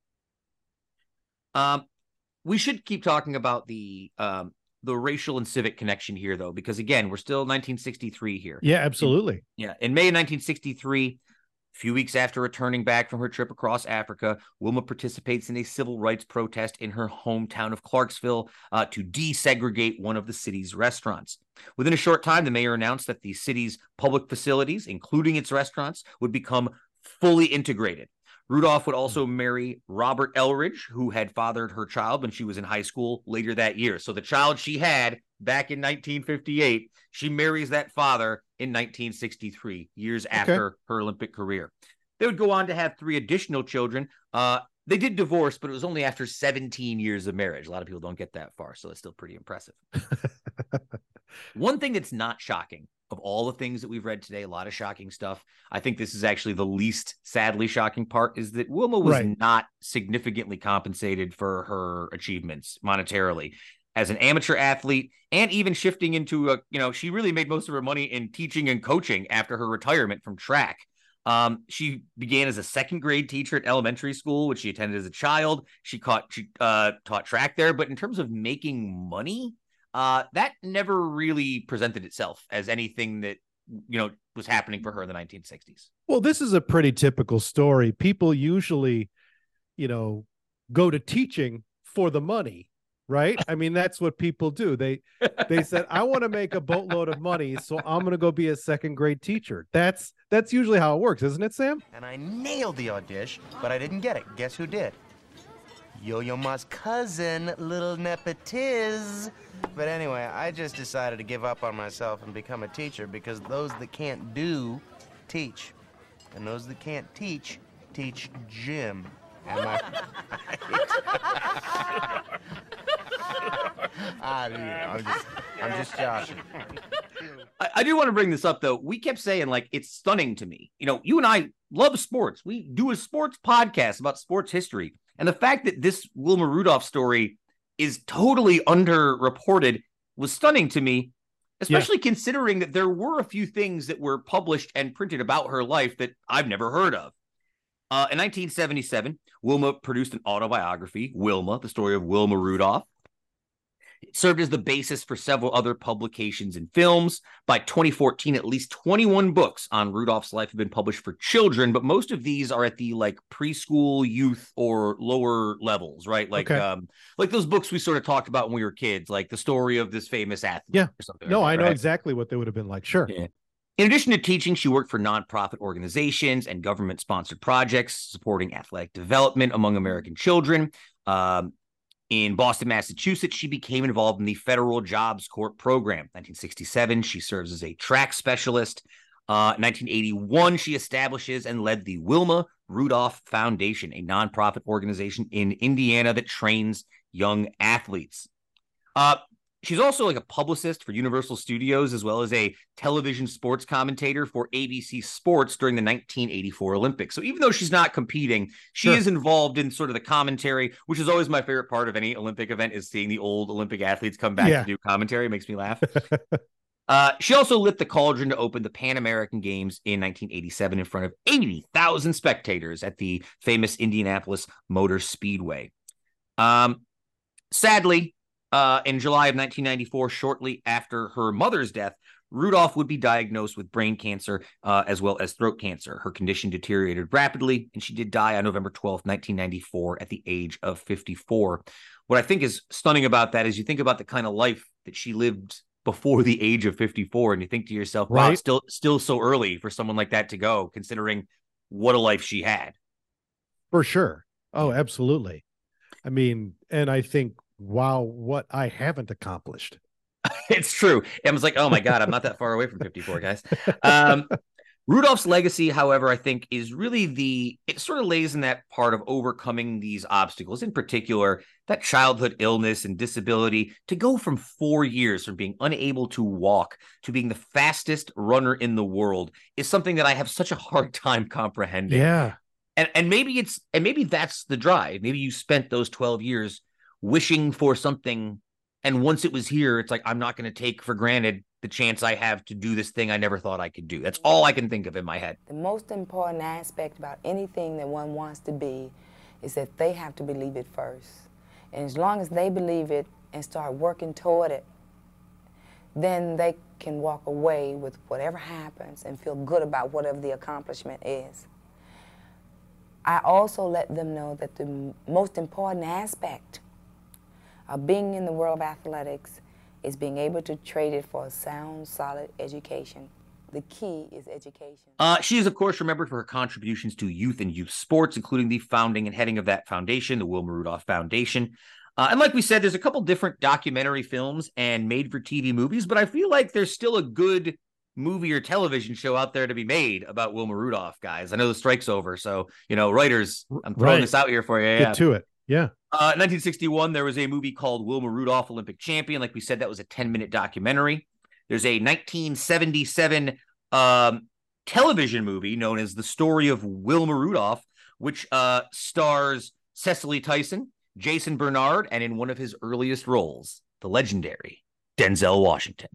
Um, we should keep talking about the um, the racial and civic connection here, though, because again, we're still nineteen sixty-three here. Yeah, absolutely. In, yeah, in May of nineteen sixty-three. A few weeks after returning back from her trip across Africa, Wilma participates in a civil rights protest in her hometown of Clarksville uh, to desegregate one of the city's restaurants. Within a short time, the mayor announced that the city's public facilities, including its restaurants, would become fully integrated. Rudolph would also marry Robert Elridge, who had fathered her child when she was in high school later that year. So the child she had back in nineteen fifty-eight, she marries that father in nineteen sixty-three, years after her Olympic career. They would go on to have three additional children. Uh, they did divorce, but it was only after seventeen years of marriage. A lot of people don't get that far, so it's still pretty impressive. One thing that's not shocking of all the things that we've read today, a lot of shocking stuff. I think this is actually the least sadly shocking part, is that Wilma was Right. not significantly compensated for her achievements monetarily. As an amateur athlete, and even shifting into a, you know, she really made most of her money in teaching and coaching after her retirement from track. Um, she began as a second grade teacher at elementary school, which she attended as a child. She caught, she uh, taught track there, but in terms of making money, uh, that never really presented itself as anything that, you know, was happening for her in the nineteen sixties. Well, this is a pretty typical story. People usually, you know, go to teaching for the money, right? I mean, that's what people do. They they said, I want to make a boatload of money, so I'm going to go be a second grade teacher. That's that's usually how it works, isn't it, Sam? And I nailed the audition, but I didn't get it. Guess who did? Yo-Yo Ma's cousin, Little Nepetiz. But anyway, I just decided to give up on myself and become a teacher because those that can't do, teach. And those that can't teach, teach gym. Am I I don't know. I'm just, I'm just joshing. I, I do want to bring this up, though. We kept saying, like, it's stunning to me. You know, you and I love sports. We do a sports podcast about sports history. And the fact that this Wilma Rudolph story is totally underreported was stunning to me, especially yeah. considering that there were a few things that were published and printed about her life that I've never heard of. Uh, in nineteen seventy-seven, Wilma produced an autobiography, Wilma, the story of Wilma Rudolph. It served as the basis for several other publications and films. By twenty fourteen, at least twenty-one books on Rudolph's life have been published for children, but most of these are at the like preschool, youth, or lower levels, right? Like, Okay. um, like those books we sort of talked about when we were kids, like the story of this famous athlete Yeah. or something. No, like I that, know right? exactly what they would have been like. Sure. Yeah. In addition to teaching, she worked for nonprofit organizations and government-sponsored projects supporting athletic development among American children. Um, in Boston, Massachusetts, she became involved in the Federal Jobs Corps program. nineteen sixty-seven, she serves as a track specialist. Uh, nineteen eighty-one, she establishes and led the Wilma Rudolph Foundation, a nonprofit organization in Indiana that trains young athletes. Uh, She's also like a publicist for Universal Studios, as well as a television sports commentator for A B C Sports during the nineteen eighty-four Olympics. So even though she's not competing, she Sure. is involved in sort of the commentary, which is always my favorite part of any Olympic event, is seeing the old Olympic athletes come back Yeah. to do commentary. It makes me laugh. Uh, she also lit the cauldron to open the Pan American Games in nineteen eighty-seven in front of eighty thousand spectators at the famous Indianapolis Motor Speedway. Um, sadly, Uh, in July of nineteen ninety-four, shortly after her mother's death, Rudolph would be diagnosed with brain cancer uh, as well as throat cancer. Her condition deteriorated rapidly, and she did die on November twelfth, nineteen ninety-four, at the age of fifty-four. What I think is stunning about that is you think about the kind of life that she lived before the age of fifty-four, and you think to yourself, wow, Right. still, still so early for someone like that to go, considering what a life she had. For sure. Oh, absolutely. I mean, and I think, wow, what I haven't accomplished. It's true. I was like, oh my God, I'm not that far away from fifty-four, guys. Um, Rudolph's legacy, however, I think is really the, it sort of lays in that part of overcoming these obstacles, in particular, that childhood illness and disability, to go from four years from being unable to walk to being the fastest runner in the world is something that I have such a hard time comprehending. Yeah. And, and maybe it's, and maybe that's the drive. Maybe you spent those twelve years wishing for something. And once it was here, it's like, I'm not going to take for granted the chance I have to do this thing I never thought I could do. That's all I can think of in my head. The most important aspect about anything that one wants to be is that they have to believe it first. And as long as they believe it and start working toward it, then they can walk away with whatever happens and feel good about whatever the accomplishment is. I also let them know that the most important aspect of being in the world of athletics is being able to trade it for a sound, solid education. The key is education. Uh, she is, of course, remembered for her contributions to youth and youth sports, including the founding and heading of that foundation, the Wilma Rudolph Foundation. Uh, and like we said, there's a couple different documentary films and made-for-T V movies, but I feel like there's still a good movie or television show out there to be made about Wilma Rudolph, guys. I know the strike's over, so, you know, writers, I'm throwing Right. this out here for you. Get Yeah. to it. Yeah. Uh, in nineteen sixty-one, there was a movie called Wilma Rudolph, Olympic Champion. Like we said, that was a ten-minute documentary. There's a nineteen seventy-seven um, television movie known as The Story of Wilma Rudolph, which uh, stars Cecily Tyson, Jason Bernard, and in one of his earliest roles, the legendary Denzel Washington.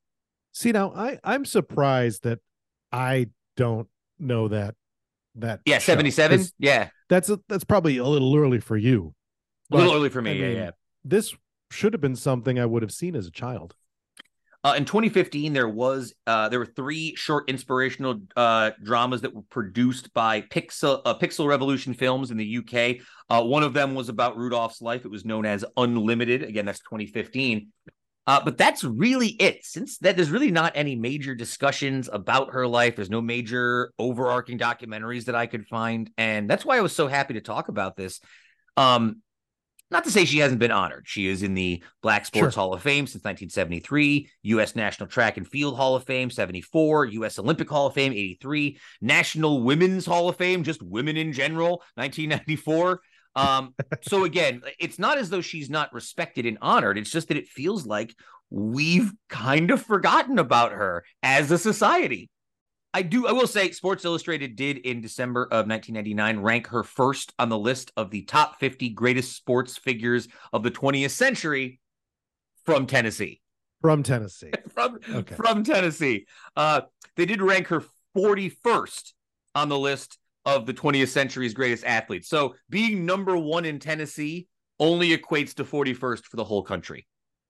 See, now I, I'm surprised that I don't know that. That Yeah, show. seventy-seven? 'Cause Yeah. That's a, that's probably a little early for you. A little But, early for me, I yeah, mean, yeah. This should have been something I would have seen as a child. Uh, in twenty fifteen, there was uh, there were three short inspirational uh, dramas that were produced by Pixel uh, Pixel Revolution Films in the U K. Uh, one of them was about Rudolph's life. It was known as Unlimited. Again, that's twenty fifteen. Uh, but that's really it. Since that, there's really not any major discussions about her life. There's no major overarching documentaries that I could find, and that's why I was so happy to talk about this. Um, Not to say she hasn't been honored. She is in the Black Sports Sure. Hall of Fame since nineteen seventy-three, U S National Track and Field Hall of Fame, seventy-four, U S Olympic Hall of Fame, eighty-three, National Women's Hall of Fame, just women in general, nineteen ninety-four. Um, so again, it's not as though she's not respected and honored. It's just that it feels like we've kind of forgotten about her as a society. I do. I will say Sports Illustrated did in December of nineteen ninety-nine rank her first on the list of the top fifty greatest sports figures of the twentieth century from Tennessee. From Tennessee. from, Okay. from Tennessee. Uh, they did rank her forty-first on the list of the twentieth century's greatest athletes. So being number one in Tennessee only equates to forty-first for the whole country.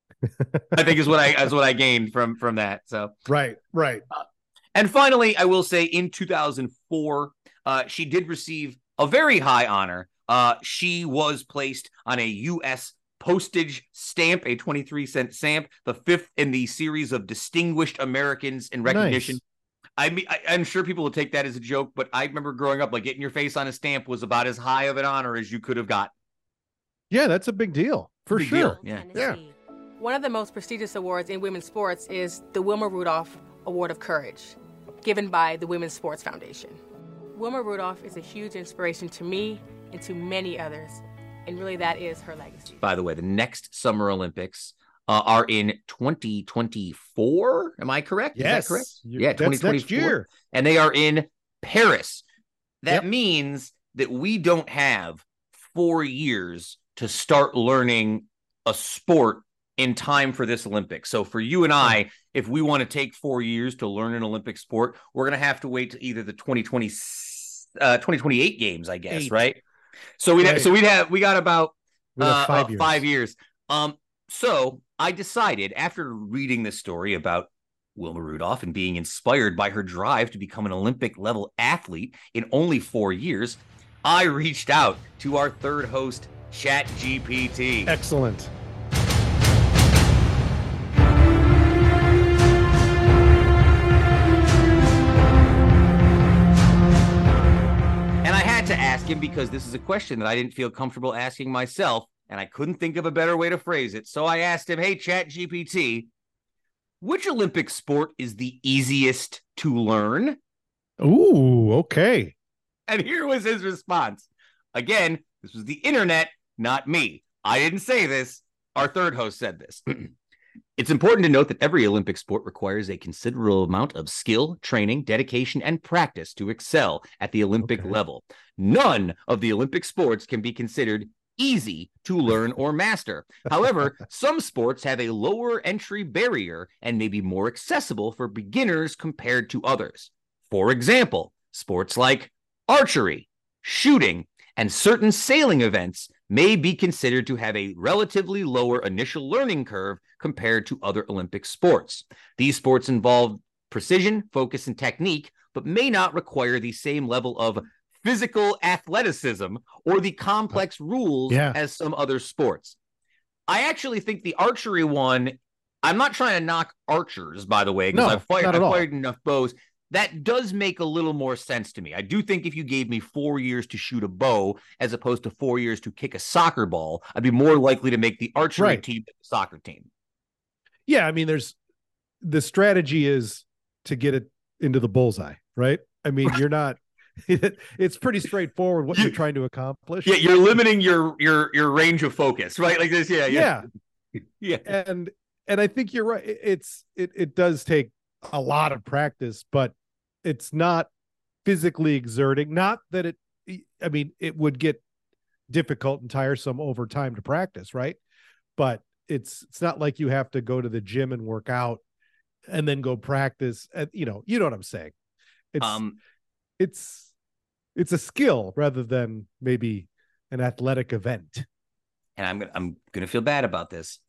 I think is what I is what I gained from from that. So Right, right. Uh, and finally, I will say in two thousand four, uh, she did receive a very high honor. Uh, she was placed on a U S postage stamp, a twenty-three cent stamp, the fifth in the series of Distinguished Americans in recognition. Nice. I mean, I, I'm sure people will take that as a joke, but I remember growing up, like getting your face on a stamp was about as high of an honor as you could have got. Yeah, that's a big deal. For Big sure. deal, yeah. Yeah. One of the most prestigious awards in women's sports is the Wilma Rudolph Award of Courage, given by the Women's Sports Foundation. Wilma Rudolph is a huge inspiration to me and to many others, and really that is her legacy. By the way, the next Summer Olympics uh, are in twenty twenty-four. Am I correct? Yes. Is that correct? You- yeah, that's twenty next twenty-four. year. And they are in Paris. That Yep. means that we don't have four years to start learning a sport in time for this Olympics. So for you and I, if we want to take four years to learn an Olympic sport, we're going to have to wait to either the twenty twenty, uh, twenty twenty-eight games, I guess, Eight. right? So we'd have, Right. so we'd have we got about We have uh, five uh, years. five years. Um, so I decided after reading this story about Wilma Rudolph and being inspired by her drive to become an Olympic level athlete in only four years, I reached out to our third host, ChatGPT. Excellent. And I had to ask asking because this is a question that I didn't feel comfortable asking myself, and I couldn't think of a better way to phrase it. So I asked him, hey, Chat G P T, which Olympic sport is the easiest to learn? Ooh, okay. And here was his response. Again, this was the internet, not me. I didn't say this. Our third host said this. It's important to note that every Olympic sport requires a considerable amount of skill, training, dedication, and practice to excel at the Olympic okay. level. None of the Olympic sports can be considered easy to learn or master. However, some sports have a lower entry barrier and may be more accessible for beginners compared to others. For example, sports like archery, shooting, and certain sailing events may be considered to have a relatively lower initial learning curve compared to other Olympic sports. These sports involve precision, focus, and technique, but may not require the same level of physical athleticism or the complex rules yeah. as some other sports. I actually think the archery one, I'm not trying to knock archers, by the way, because no, I've fired, I've fired enough bows. That does make a little more sense to me. I do think if you gave me four years to shoot a bow as opposed to four years to kick a soccer ball, I'd be more likely to make the archery right. team than the soccer team. Yeah, I mean, there's the strategy is to get it into the bullseye, right? I mean, you're not. It, it's pretty straightforward what you, you're trying to accomplish. Yeah, you're limiting your your your range of focus, right? Like this. Yeah, yeah, yeah. yeah. And and I think you're right. It's it it does take a lot of practice, but it's not physically exerting. Not that it, I mean, it would get difficult and tiresome over time to practice, right? But it's it's not like you have to go to the gym and work out and then go practice. And, you know, you know what I'm saying? It's um, it's it's a skill rather than maybe an athletic event. And I'm gonna I'm gonna feel bad about this.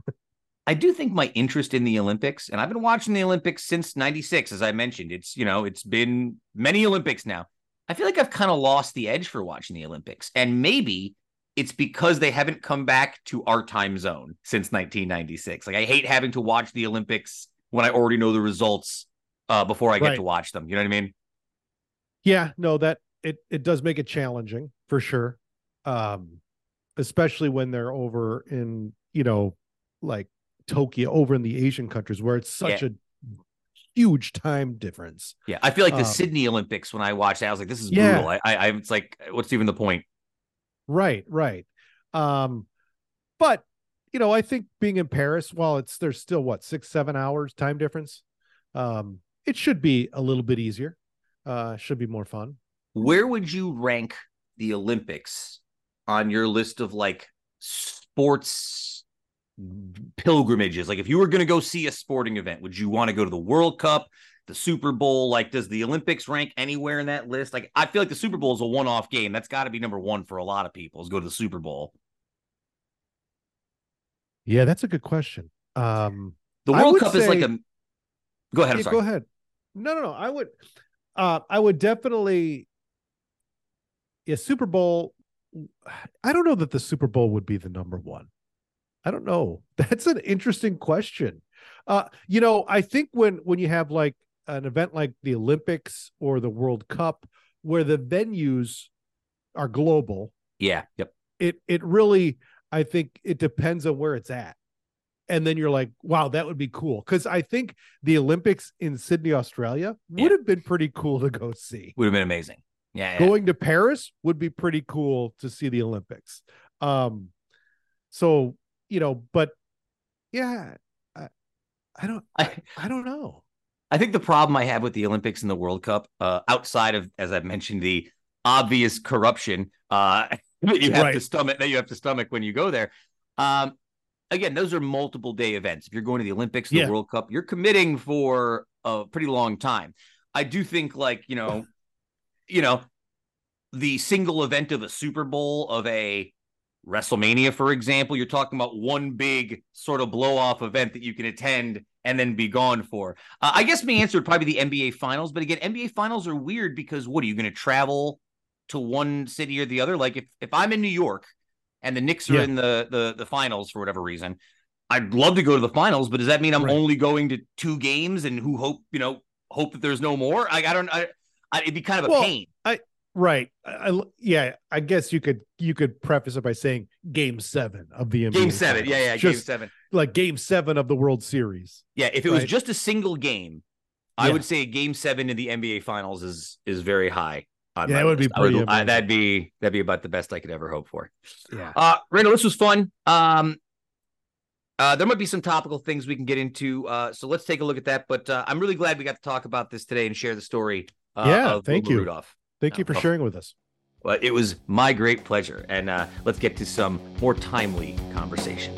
I do think my interest in the Olympics, and I've been watching the Olympics since ninety-six, as I mentioned. It's, you know, it's been many Olympics now. I feel like I've kind of lost the edge for watching the Olympics. And maybe it's because they haven't come back to our time zone since nineteen ninety-six. Like, I hate having to watch the Olympics when I already know the results uh, before I get right. to watch them. You know what I mean? Yeah, no, that it, it does make it challenging for sure. Um, especially when they're over in, you know, like, Tokyo, over in the Asian countries where it's such yeah. a huge time difference. Yeah, I feel like the um, Sydney Olympics, when I watched that, I was like, this is yeah. brutal. I, I, it's like, what's even the point? Right, right. Um, but, you know, I think being in Paris, while it's, there's still what, six, seven hours time difference, um, it should be a little bit easier. Uh, should be more fun. Where would you rank the Olympics on your list of like sports pilgrimages? Like, if you were going to go see a sporting event, would you want to go to the World Cup, the Super Bowl? Like, does the Olympics rank anywhere in that list? Like, I feel like the Super Bowl is a one-off game. That's got to be number one for a lot of people, is go to the Super Bowl. Yeah, that's a good question. Um, the World Cup say, is like a. Go ahead. I'm yeah, sorry. Go ahead. No, no, no. I would. Uh, I would definitely. Yeah, Super Bowl. I don't know that the Super Bowl would be the number one. I don't know. That's an interesting question. Uh, you know, I think when when you have like an event like the Olympics or the World Cup, where the venues are global. Yeah. Yep. It it really, I think it depends on where it's at. And then you're like, wow, that would be cool. Because I think the Olympics in Sydney, Australia would yeah. have been pretty cool to go see. Would have been amazing. Yeah, yeah. Going to Paris would be pretty cool to see the Olympics. Um, so, you know, but yeah, I, I don't, I, I don't know. I think the problem I have with the Olympics and the World Cup, uh, outside of, as I've mentioned, the obvious corruption uh, that you have right. to stomach, that you have to stomach when you go there. Um, again, those are multiple day events. If you're going to the Olympics, the yeah. World Cup, you're committing for a pretty long time. I do think, like, you know, you know, the single event of a Super Bowl, of a WrestleMania, for example, you're talking about one big sort of blow off event that you can attend and then be gone for. Uh, I guess my answer would probably be the N B A Finals. But again, N B A Finals are weird because what are you going to travel to one city or the other? Like, if, if I'm in New York and the Knicks are yeah. in the, the the finals for whatever reason, I'd love to go to the finals. But does that mean I'm right. only going to two games and who hope, you know, hope that there's no more? I, I don't I, I, it'd be kind of a well, pain. I Right. I, I, yeah, I guess you could you could preface it by saying game seven of the N B A Game seven. Finals. Yeah, yeah, Just game seven. Like game seven of the World Series. Yeah, if it right? was just a single game, I Yeah. would say game seven in the N B A Finals is is very high. On Yeah, my that would list. be I would- pretty I- amazing. that'd be that'd be about the best I could ever hope for. Yeah. Uh, Randall, this was fun. Um, uh, there might be some topical things we can get into, uh, so let's take a look at that. But uh, I'm really glad we got to talk about this today and share the story. Uh, yeah, of thank Wilbur you. Rudolph. Thank you for Oh. sharing with us. Well, it was my great pleasure, and uh, let's get to some more timely conversation.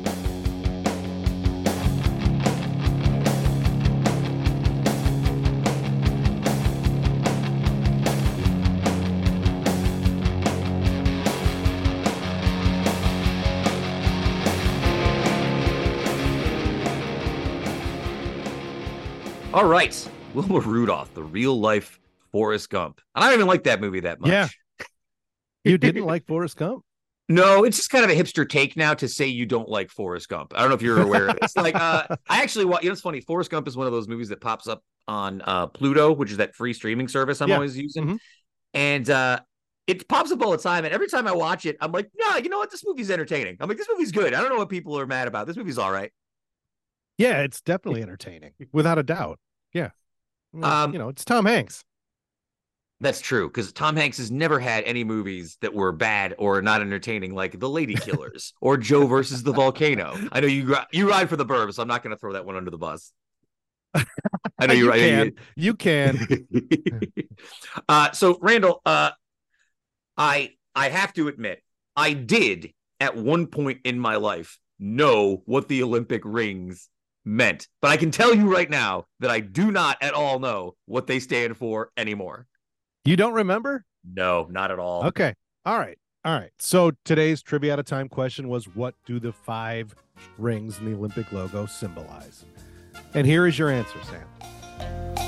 All right, Wilbur Rudolph, the real life Forrest Gump. And I don't even like that movie that much. Yeah. You didn't like Forrest Gump? No, it's just kind of a hipster take now to say you don't like Forrest Gump. I don't know if you're aware of it. It's like, uh, I actually, wa- you know, it's funny. Forrest Gump is one of those movies that pops up on uh, Pluto, which is that free streaming service I'm Yeah. always using. Mhm. And uh, it pops up all the time. And every time I watch it, I'm like, no, you know what? This movie's entertaining. I'm like, this movie's good. I don't know what people are mad about. This movie's all right. Yeah, it's definitely entertaining, without a doubt. Yeah. Well, Um, you know, it's Tom Hanks. That's true, because Tom Hanks has never had any movies that were bad or not entertaining, like The Lady Killers or Joe versus the Volcano. I know you ri- you ride for the Burbs, so I'm not going to throw that one under the bus. I know you, you right. can. You can. uh, so Randall, uh, I I have to admit, I did at one point in my life know what the Olympic rings meant, but I can tell you right now that I do not at all know what they stand for anymore. You don't remember? No, not at all. Okay. All right. All right. So today's trivia out of time question was, what do the five rings in the Olympic logo symbolize? And here is your answer, Sam.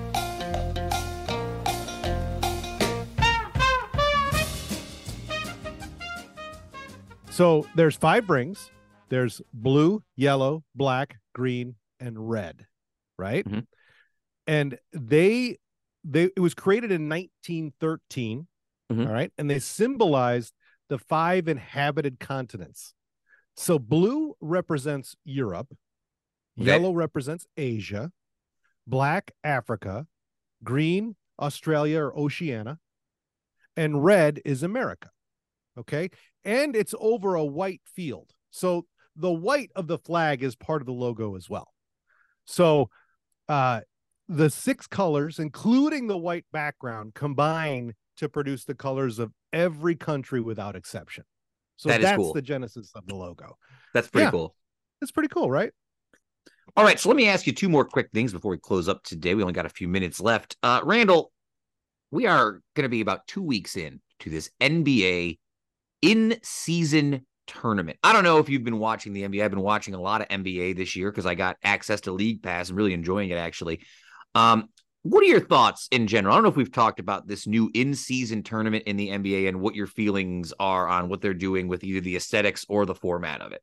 So there's five rings. There's blue, yellow, black, green, and red, right? Mm-hmm. And they they it was created in nineteen thirteen. Mm-hmm. All right. And they symbolized the five inhabited continents. So blue represents Europe, Okay. yellow represents Asia, black Africa, green Australia or Oceania, and red is America. Okay. And it's over a white field. So the white of the flag is part of the logo as well. So uh, the six colors, including the white background, combine to produce the colors of every country without exception. So That is that's cool. the genesis of the logo. That's pretty Yeah. cool. It's pretty cool, right? All right, so let me ask you two more quick things before we close up today. We only got a few minutes left. Uh, Randall, we are going to be about two weeks in to this N B A in-season tournament. I don't know if you've been watching the N B A. I've been watching a lot of N B A this year because I got access to League Pass and really enjoying it, actually. Um, what are your thoughts in general? I don't know if we've talked about this new in-season tournament in the N B A and what your feelings are on what they're doing with either the aesthetics or the format of it.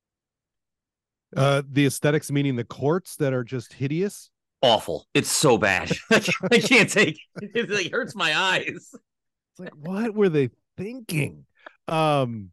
Uh, the aesthetics, meaning the courts that are just hideous. Awful. It's so bad. I can't take it. It like hurts my eyes. It's like, what were they thinking? Um,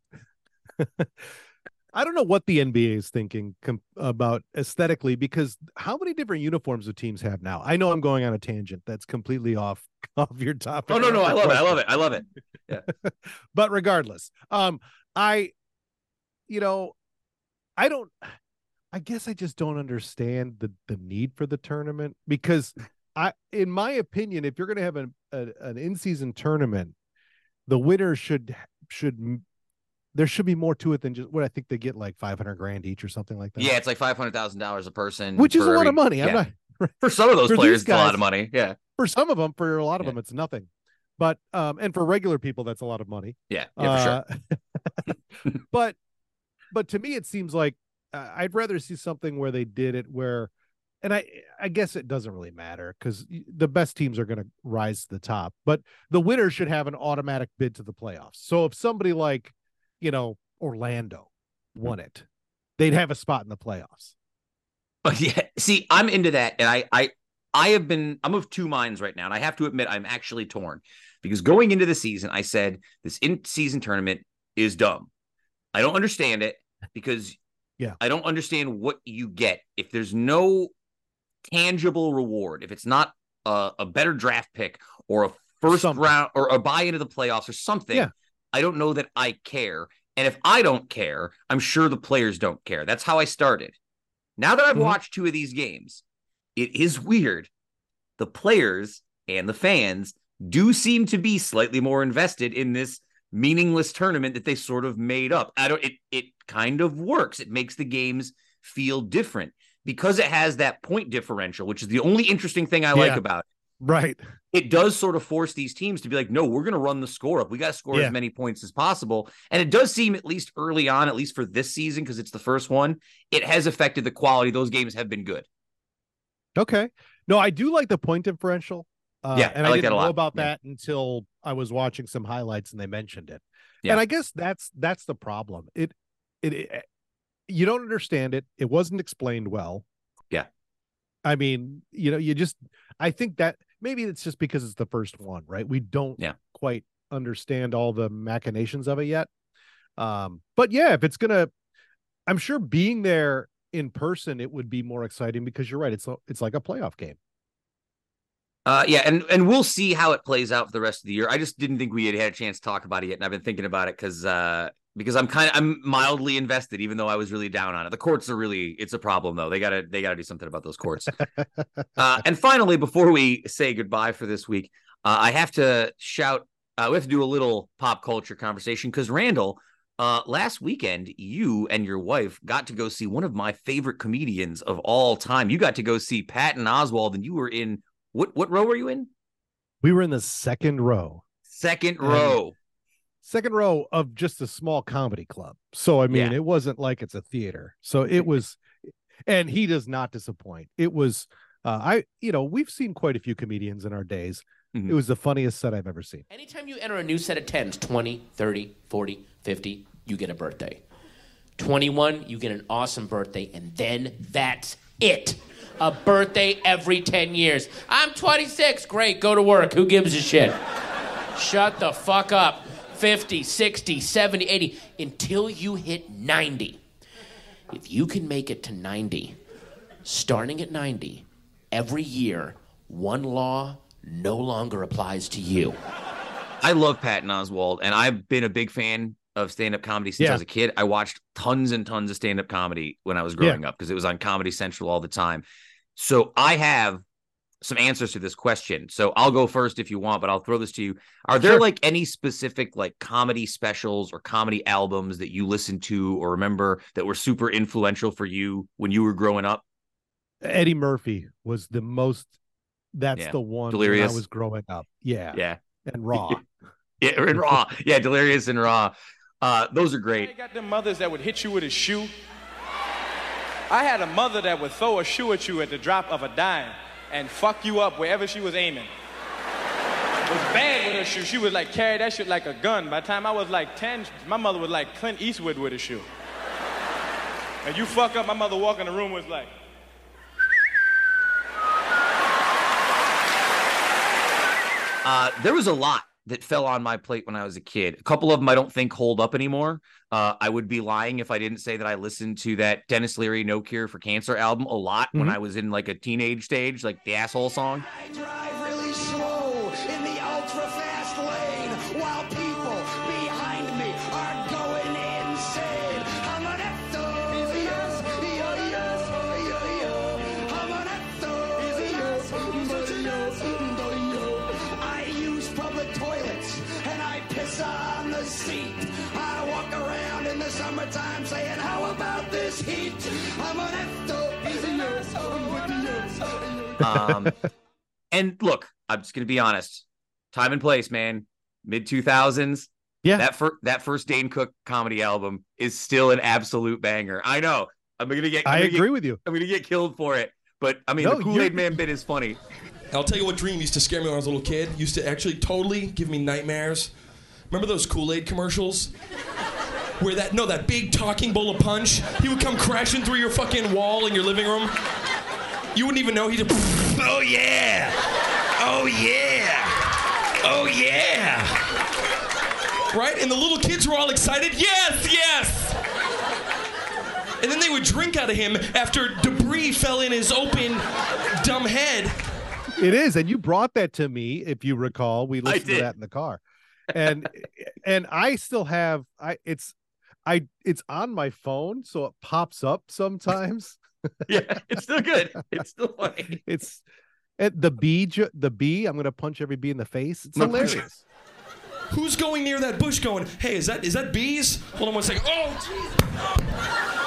I don't know what the N B A is thinking com- about aesthetically, because how many different uniforms do teams have now? I know I'm going on a tangent that's completely off off your topic. Oh, no, no. I love it. I love it. I love it. Yeah. But regardless, um, I, you know, I don't, I guess I just don't understand the, the need for the tournament, because I, in my opinion, if you're going to have an, a, an in-season tournament, the winner should, should, there should be more to it than just what I think they get, like five hundred grand each or something like that. Yeah, it's like five hundred thousand dollars a person. Which is for a lot every- of money. I'm yeah. not, For some of those for players, these it's a lot guys- of money. Yeah. for some of them, for a lot of Yeah. them, it's nothing. But um, and for regular people, that's a lot of money. Yeah. Yeah, for Uh, but but to me, it seems like uh, I'd rather see something where they did it where, and I I guess it doesn't really matter because the best teams are going to rise to the top, but the winner should have an automatic bid to the playoffs. So if somebody like, you know, Orlando won it, they'd have a spot in the playoffs. But yeah, see, I'm into that, and I, I, I have been. I'm of two minds right now, and I have to admit, I'm actually torn Because going into the season, I said this in-season tournament is dumb. I don't understand it because yeah. I don't understand what you get if there's no tangible reward. If it's not a, a better draft pick or a first something. round or a buy into the playoffs or something, yeah. I don't know that I care. And if I don't care, I'm sure the players don't care. That's how I started. Now that I've mm-hmm. watched two of these games, it is weird. The players and the fans do seem to be slightly more invested in this meaningless tournament that they sort of made up. I don't, it, it kind of works. It makes the games feel different because it has that point differential, which is the only interesting thing I yeah. like about it. Right. It does sort of force these teams to be like, no, we're going to run the score up. We got to score yeah. as many points as possible. And it does seem, at least early on, at least for this season, because it's the first one, it has affected the quality. Those games have been good. Okay. No, I do like the point differential. Uh, yeah, and I, I, like didn't that a lot. know about yeah. that until I was watching some highlights and they mentioned it. Yeah. And I guess that's that's the problem. It, it it you don't understand it. It wasn't explained well. Yeah. I mean, you know, you just I think that maybe it's just because it's the first one, right? We don't yeah. quite understand all the machinations of it yet. Um, but yeah, if it's gonna, I'm sure being there in person, it would be more exciting because you're right. It's it's like a playoff game. Uh, yeah, and, and we'll see how it plays out for the rest of the year. I just didn't think we had had a chance to talk about it yet, and I've been thinking about it because uh, because I'm kind of I'm mildly invested, even though I was really down on it. The courts are really it's a problem though. They gotta they gotta do something about those courts. uh, and finally, before we say goodbye for this week, uh, I have to shout. Uh, we have to do a little pop culture conversation because Randall, uh, last weekend, you and your wife got to go see one of my favorite comedians of all time. You got to go see Patton Oswalt, and you were in. What what row were you in? We were in the second row. Second row. And second row of just a small comedy club. So, I mean, Yeah. it wasn't like it's a theater. So it was, and he does not disappoint. It was, uh, I, you know, we've seen quite a few comedians in our days. Mm-hmm. It was the funniest set I've ever seen. Anytime you enter a new set of tens, twenty, thirty, forty, fifty, you get a birthday. twenty-one, you get an awesome birthday, and then that's it. A birthday every ten years. I'm twenty-six. Great, go to work. Who gives a shit? Shut the fuck up. fifty, sixty, seventy, eighty, until you hit ninety. If you can make it to ninety, starting at ninety, every year, one law no longer applies to you. I love Patton Oswalt, and I've been a big fan of stand-up comedy since Yeah. I was a kid. I watched tons and tons of stand-up comedy when I was growing Yeah. up because it was on Comedy Central all the time. So I have some answers to this question. So I'll go first if you want, but I'll throw this to you. Are there Sure. like any specific like comedy specials or comedy albums that you listened to or remember that were super influential for you when you were growing up? Eddie Murphy was the most, that's Yeah. the one Delirious. when I was growing up. Yeah. Yeah. And Raw. Yeah, and Raw. Yeah, Delirious and Raw. Uh, those are great. I got them mothers that would hit you with a shoe. I had a mother that would throw a shoe at you at the drop of a dime and fuck you up wherever she was aiming. It was bad with her shoe. She would like carry that shit like a gun. By the time I was like ten, my mother was like Clint Eastwood with a shoe. And you fuck up, my mother walk in the room was like. Uh, there was a lot that fell on my plate when I was a kid. A couple of them I don't think hold up anymore. Uh, I would be lying if I didn't say that I listened to that Dennis Leary No Cure for Cancer album a lot when Mhm. I was in like a teenage stage, like the Asshole song. Drive really slow in the ultra fast lane while people behind me are going insane. I'm an ecto, yes, yo, yes, yo, yo. I'm an ecto, yes, yes, yo. I use public toilets and I piss on the seat. I walk around in the summertime saying, how about this heat? I'm an ecto, yes, yes. Um, and look, I'm just gonna be honest. Time and place, man. Mid two thousands. Yeah. That first that first Dane Cook comedy album is still an absolute banger. I know. I'm gonna get. I'm I gonna agree get- with you. I'm gonna get killed for it. But I mean, No, the Kool-Aid you're- Man bit is funny. I'll tell you what dream used to scare me when I was a little kid. Used to actually totally give me nightmares. Remember those Kool-Aid commercials? Where that, no, that big talking bowl of punch, he would come crashing through your fucking wall in your living room. You wouldn't even know. He'd just, oh yeah, oh yeah. oh yeah. Right? And the little kids were all excited. Yes, yes. And then they would drink out of him after debris fell in his open, dumb head. It is, and you brought that to me, if you recall. We listened to that in the car, and and I still have I. It's I. It's on my phone, so it pops up sometimes. Yeah, it's still good. It's still funny. It's at the bee. The bee. I'm gonna punch every bee in the face. It's No, hilarious. Who's going near that bush going, hey, is that is that bees? Hold on one second. Oh, jeez.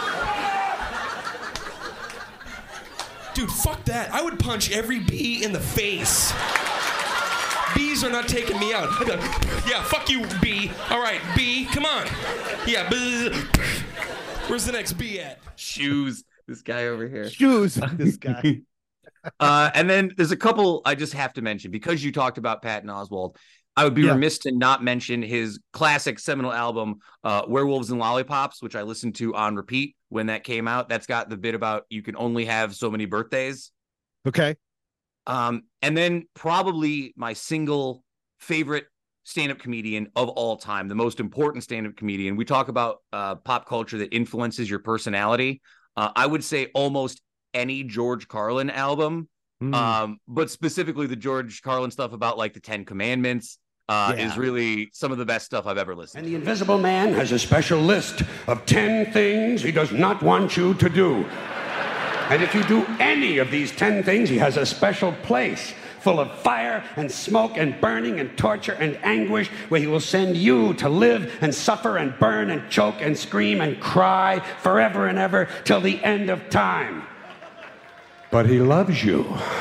Dude, fuck that. I would punch every bee in the face. Bees are not taking me out. I'd be like, yeah, fuck you, bee. All right, bee, come on. Yeah, bzz. Where's the next bee at? Shoes. This guy over here. Shoes. This guy. uh, and then there's a couple I just have to mention because you talked about Patton Oswalt. I would be Yeah. remiss to not mention his classic seminal album, uh, Werewolves and Lollipops, which I listened to on repeat when that came out. That's got the bit about you can only have so many birthdays. Okay. Um, and then probably my single favorite stand-up comedian of all time, the most important stand-up comedian. We talk about uh, pop culture that influences your personality. Uh, I would say almost any George Carlin album, Mm. um, but specifically the George Carlin stuff about like the Ten Commandments uh, Yeah. is really some of the best stuff I've ever listened And the Invisible Man has a special list of ten things he does not want you to do. And if you do any of these ten things, he has a special place full of fire and smoke and burning and torture and anguish where he will send you to live and suffer and burn and choke and scream and cry forever and ever till the end of time. But he loves you.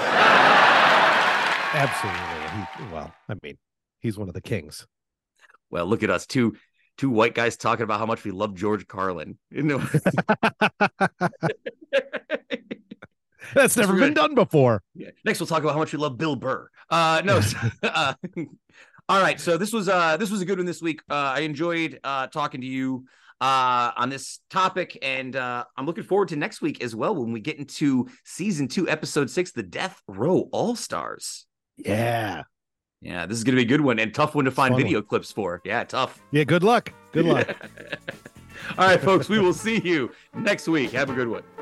Absolutely. He, well, I mean, he's one of the kings. Well, look at us, two two white guys talking about how much we love George Carlin. You know, That's never been done before. Yeah. Next, we'll talk about how much we love Bill Burr. Uh, no. uh, all right. So this was uh this was a good one this week. Uh, I enjoyed uh talking to you uh on this topic, and uh I'm looking forward to next week as well when we get into season two, episode six, the Death Row All Stars. Yeah. Yeah, this is gonna be a good one and tough one to find Fun video one. clips for. Yeah, tough. Yeah, good luck. Good luck. All right, folks, we will see you next week. Have a good one.